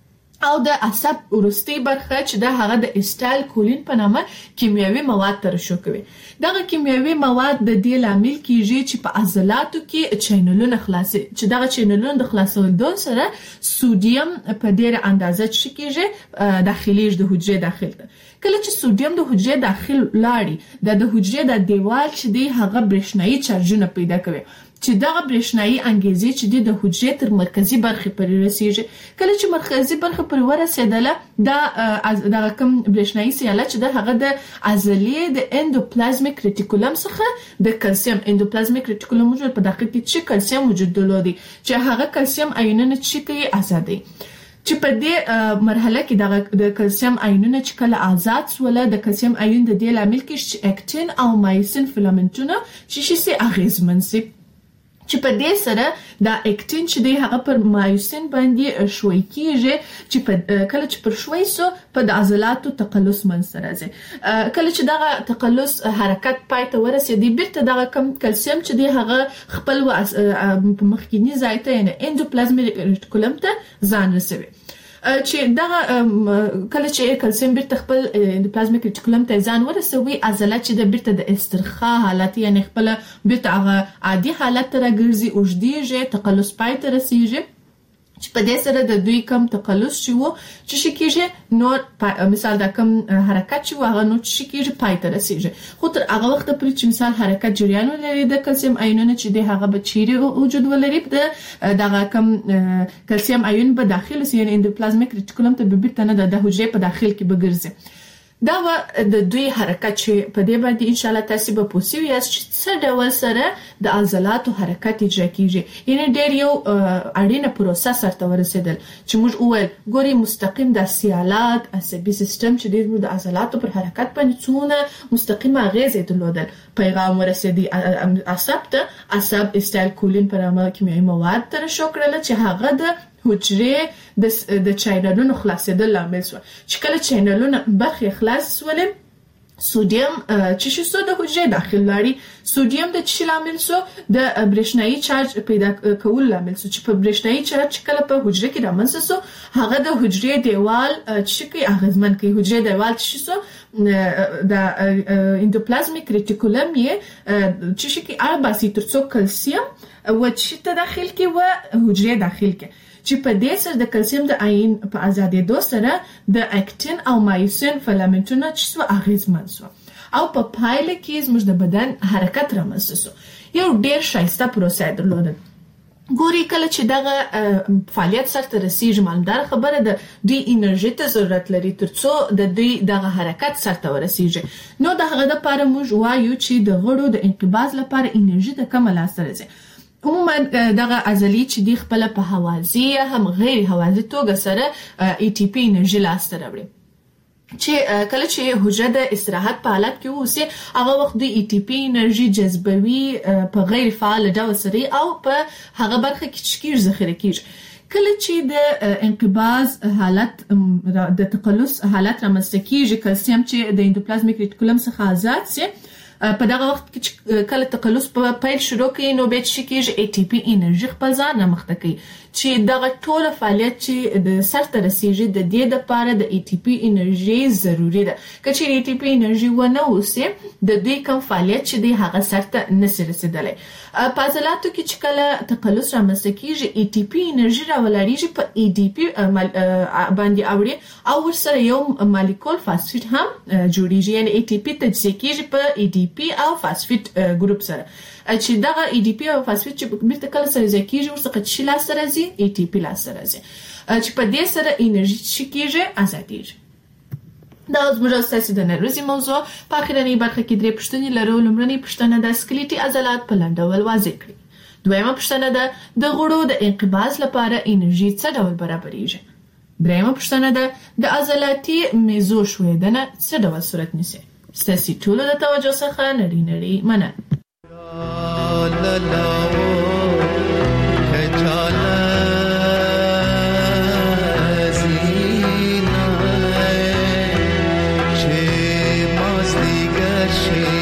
او د عصب ورستي برخه چې د هغه د اسټایل کولین په نامه کیمیاوي مواد ترشح کوي. دغه کیمیاوي مواد د دې لامل کیږي چې په عضلاتو کې چینلونه خلاصي چې دغه چینلونه د خلاصولو سره سودیم په ډیره اندازه چې کیږي داخلي د حجره داخل ته. کله چې سودیم د حجره داخل لاړي د د حجره د دیوال چې دی هغه برېښنايي چارجونه پیدا کوي چې دغه برېښنايي انګیزې چې د حجرې تر مرکزی برخه پورې رسیږي. کله چې مرکزی برخه پورې ورسېدله دا دغه کوم برېښنايي سیاله چې د هغه د عضلې د اندوپلازمیک ریټیکولم څخه د کلسیم اندوپلازمیک ریټیکولم موجود په داخل کې چې کلسیم وجود درلودي چې هغه کلسیم آیونونه چې کوي آزادي چې په دې مرحله کې د کلسیم آیونونه چې کله آزاد سول د کلسیم آیون د دې لامل کې چې اکټین او مایوسین فیلامنټونه چې شي سي اغیزمن سي چې په دې سره دا اکټین چې دی هغه پر مایوسین باندې شوي کیږي چې په کله چې پر شوي سو په د عضلاتو تقلص منځ راځي. کله چې دغه تقلص حرکت پای ته ورسېږي بیرته دغه کم کلسیم چې دی هغه خپل په مخکینی ځای ته یعنی اندوپلازمیک ریټیکولم ته ځان رسوي. چې دغه کله چې کلسیم بیرته خپل اندوپلازمیک ریټیکولم ته ځان ورسوي عضله چې د بیرته د استرخاء حالت یعنی خپل بیرته هغه عادي حالت ته راګرځي اوږدیږي تقلص پای ته رسیږي چې په دې سره د دوی کم تقلص شي وو چې شي کېږي نو مثال دا کم حرکت شي هغه نو چې کېږي پای ته رسیږي خو تر هغه وخت پورې چې مثال حرکت جریان ولري د کلسیم آیونونه چې د هغه بچيري وجود ولري د دغه کم کلسیم آیون په داخل سي یعنی اندوپلازمیک ریټیکولم ته به بیرته نه د حجرې په داخل کې بګرځي. دا و د دوی حرکت چې په دې باندې ان شاء الله تاسو به پوسیو یاست چې څه ډول سره د عضلاتو حرکت اجرا کیږي. یعنی ډېر یو اړینه پروسه سره ورسېدل چې موږ اول ګوري مستقیم د سیالات عصبي سیستم چې د عضلاتو پر حرکت باندې څونه مستقیمه اغیزه درلودل پیغام ورسېدي عصب ته عصب اسټایل کولین پر عمل کیمیاوي مواد ترشح کړل چې هغه د حجرې د د چینلونو خلاصېدل لامل شو چې کله چینلونه برخه خلاص ولې سودیم چې شو د حجرې داخل لاړي سودیم د چی لامل شو د برېښنايي چارج پیدا کول لامل شو چې په برېښنايي چارج کله په حجره کې رامنځته شو هغه د حجرې دیوال چې کې اغیزمن کوي حجرې دیوال چې شو د اندوپلازمیک ریټیکولم یې چې کې ارباسي ترڅو کلسیم و چې ته داخل کې و حجرې داخل کې چې په دې سره د کلسیم د آیون په آزادېدو سره د اکټین او مایوسین فیلامنټونه چې سو اغیزمن سو او په پایله کې زموږ د بدن حرکت رامنځته سو. یو ډېر ښایسته پروسه درلوده. ګوري کله چې دغه فعالیت سره رسیږي مالدار خبره ده دوی انرژي ته ضرورت لري ترڅو د دوی دغه حرکت سره ورسیږي. نو دغه د لپاره موږ وایو چې د غړو د انقباض لپاره انرژي د کم لاسته راځي. عموما دغه عضلې چې دی خپل په حوازی هم غیر حوازی توګه سره ای ټي پی انرژي لاسته راوړي چې کله چې حجره د استراحت په حالت کې ووسي هغه وخت د ای ټي پی انرژي جذبوي په غیر فعال ډول سره او په هغه برخه کې چې ذخیره کیږي. کله چې د انقباض حالت د تقلص حالت رامنځته کیږي کلسیم چې د اندوپلازمیک ریټیکولم څخه آزاد سي په دغه وخت کې کله تقلص په پیل شروع کړي نو به چې کېږي ای ټي پی انرژي خپل ځان رامخته کوي چې دغه ټول فعالیت چې د سر ته رسیږي د دې لپاره د ای ټي پی انرژي ضروری ده. که چې ای ټي پی انرژي ونه وسي د دې کوم فعالیت چې دی هغه سر ته نشي رسیدلی. په عضلاتو کې چې کله تقلص رامنځته کېږي ای ټي پی انرژي راولاړیږي په ای ډي پی باندې اوړي او ورسره یو مالیکول فاسفیټ هم جوړیږي یعنی ای ټي پی تجزیه کېږي په ای ډي پی او فاسفیټ ګروپ سره چې دغه ای ډي پی او فاسفیټ چې بیرته کله سره ځای کېږي ورڅخه چې لاسته راځي ای ټي پی لاسته راځي چې په دې سره انرژي چې کېږي آزادېږي. دا زموږ ستاسو د نن ورځې موضوع په اخرنۍ برخه کې درې پوښتنې لرو. لومړنۍ پوښتنه د سکلیټي عضلات په لنډ ډول واضح کړئ. دویمه پوښتنه ده د غړو د انقباض لپاره انرژي څه ډول برابرېږي. دریمه پوښتنه ده د عضلاتي میزو ښویدنه څه ډول صورت نیسي. ستاسو ټولو د توجه څخه نړۍ نړۍ مننه. she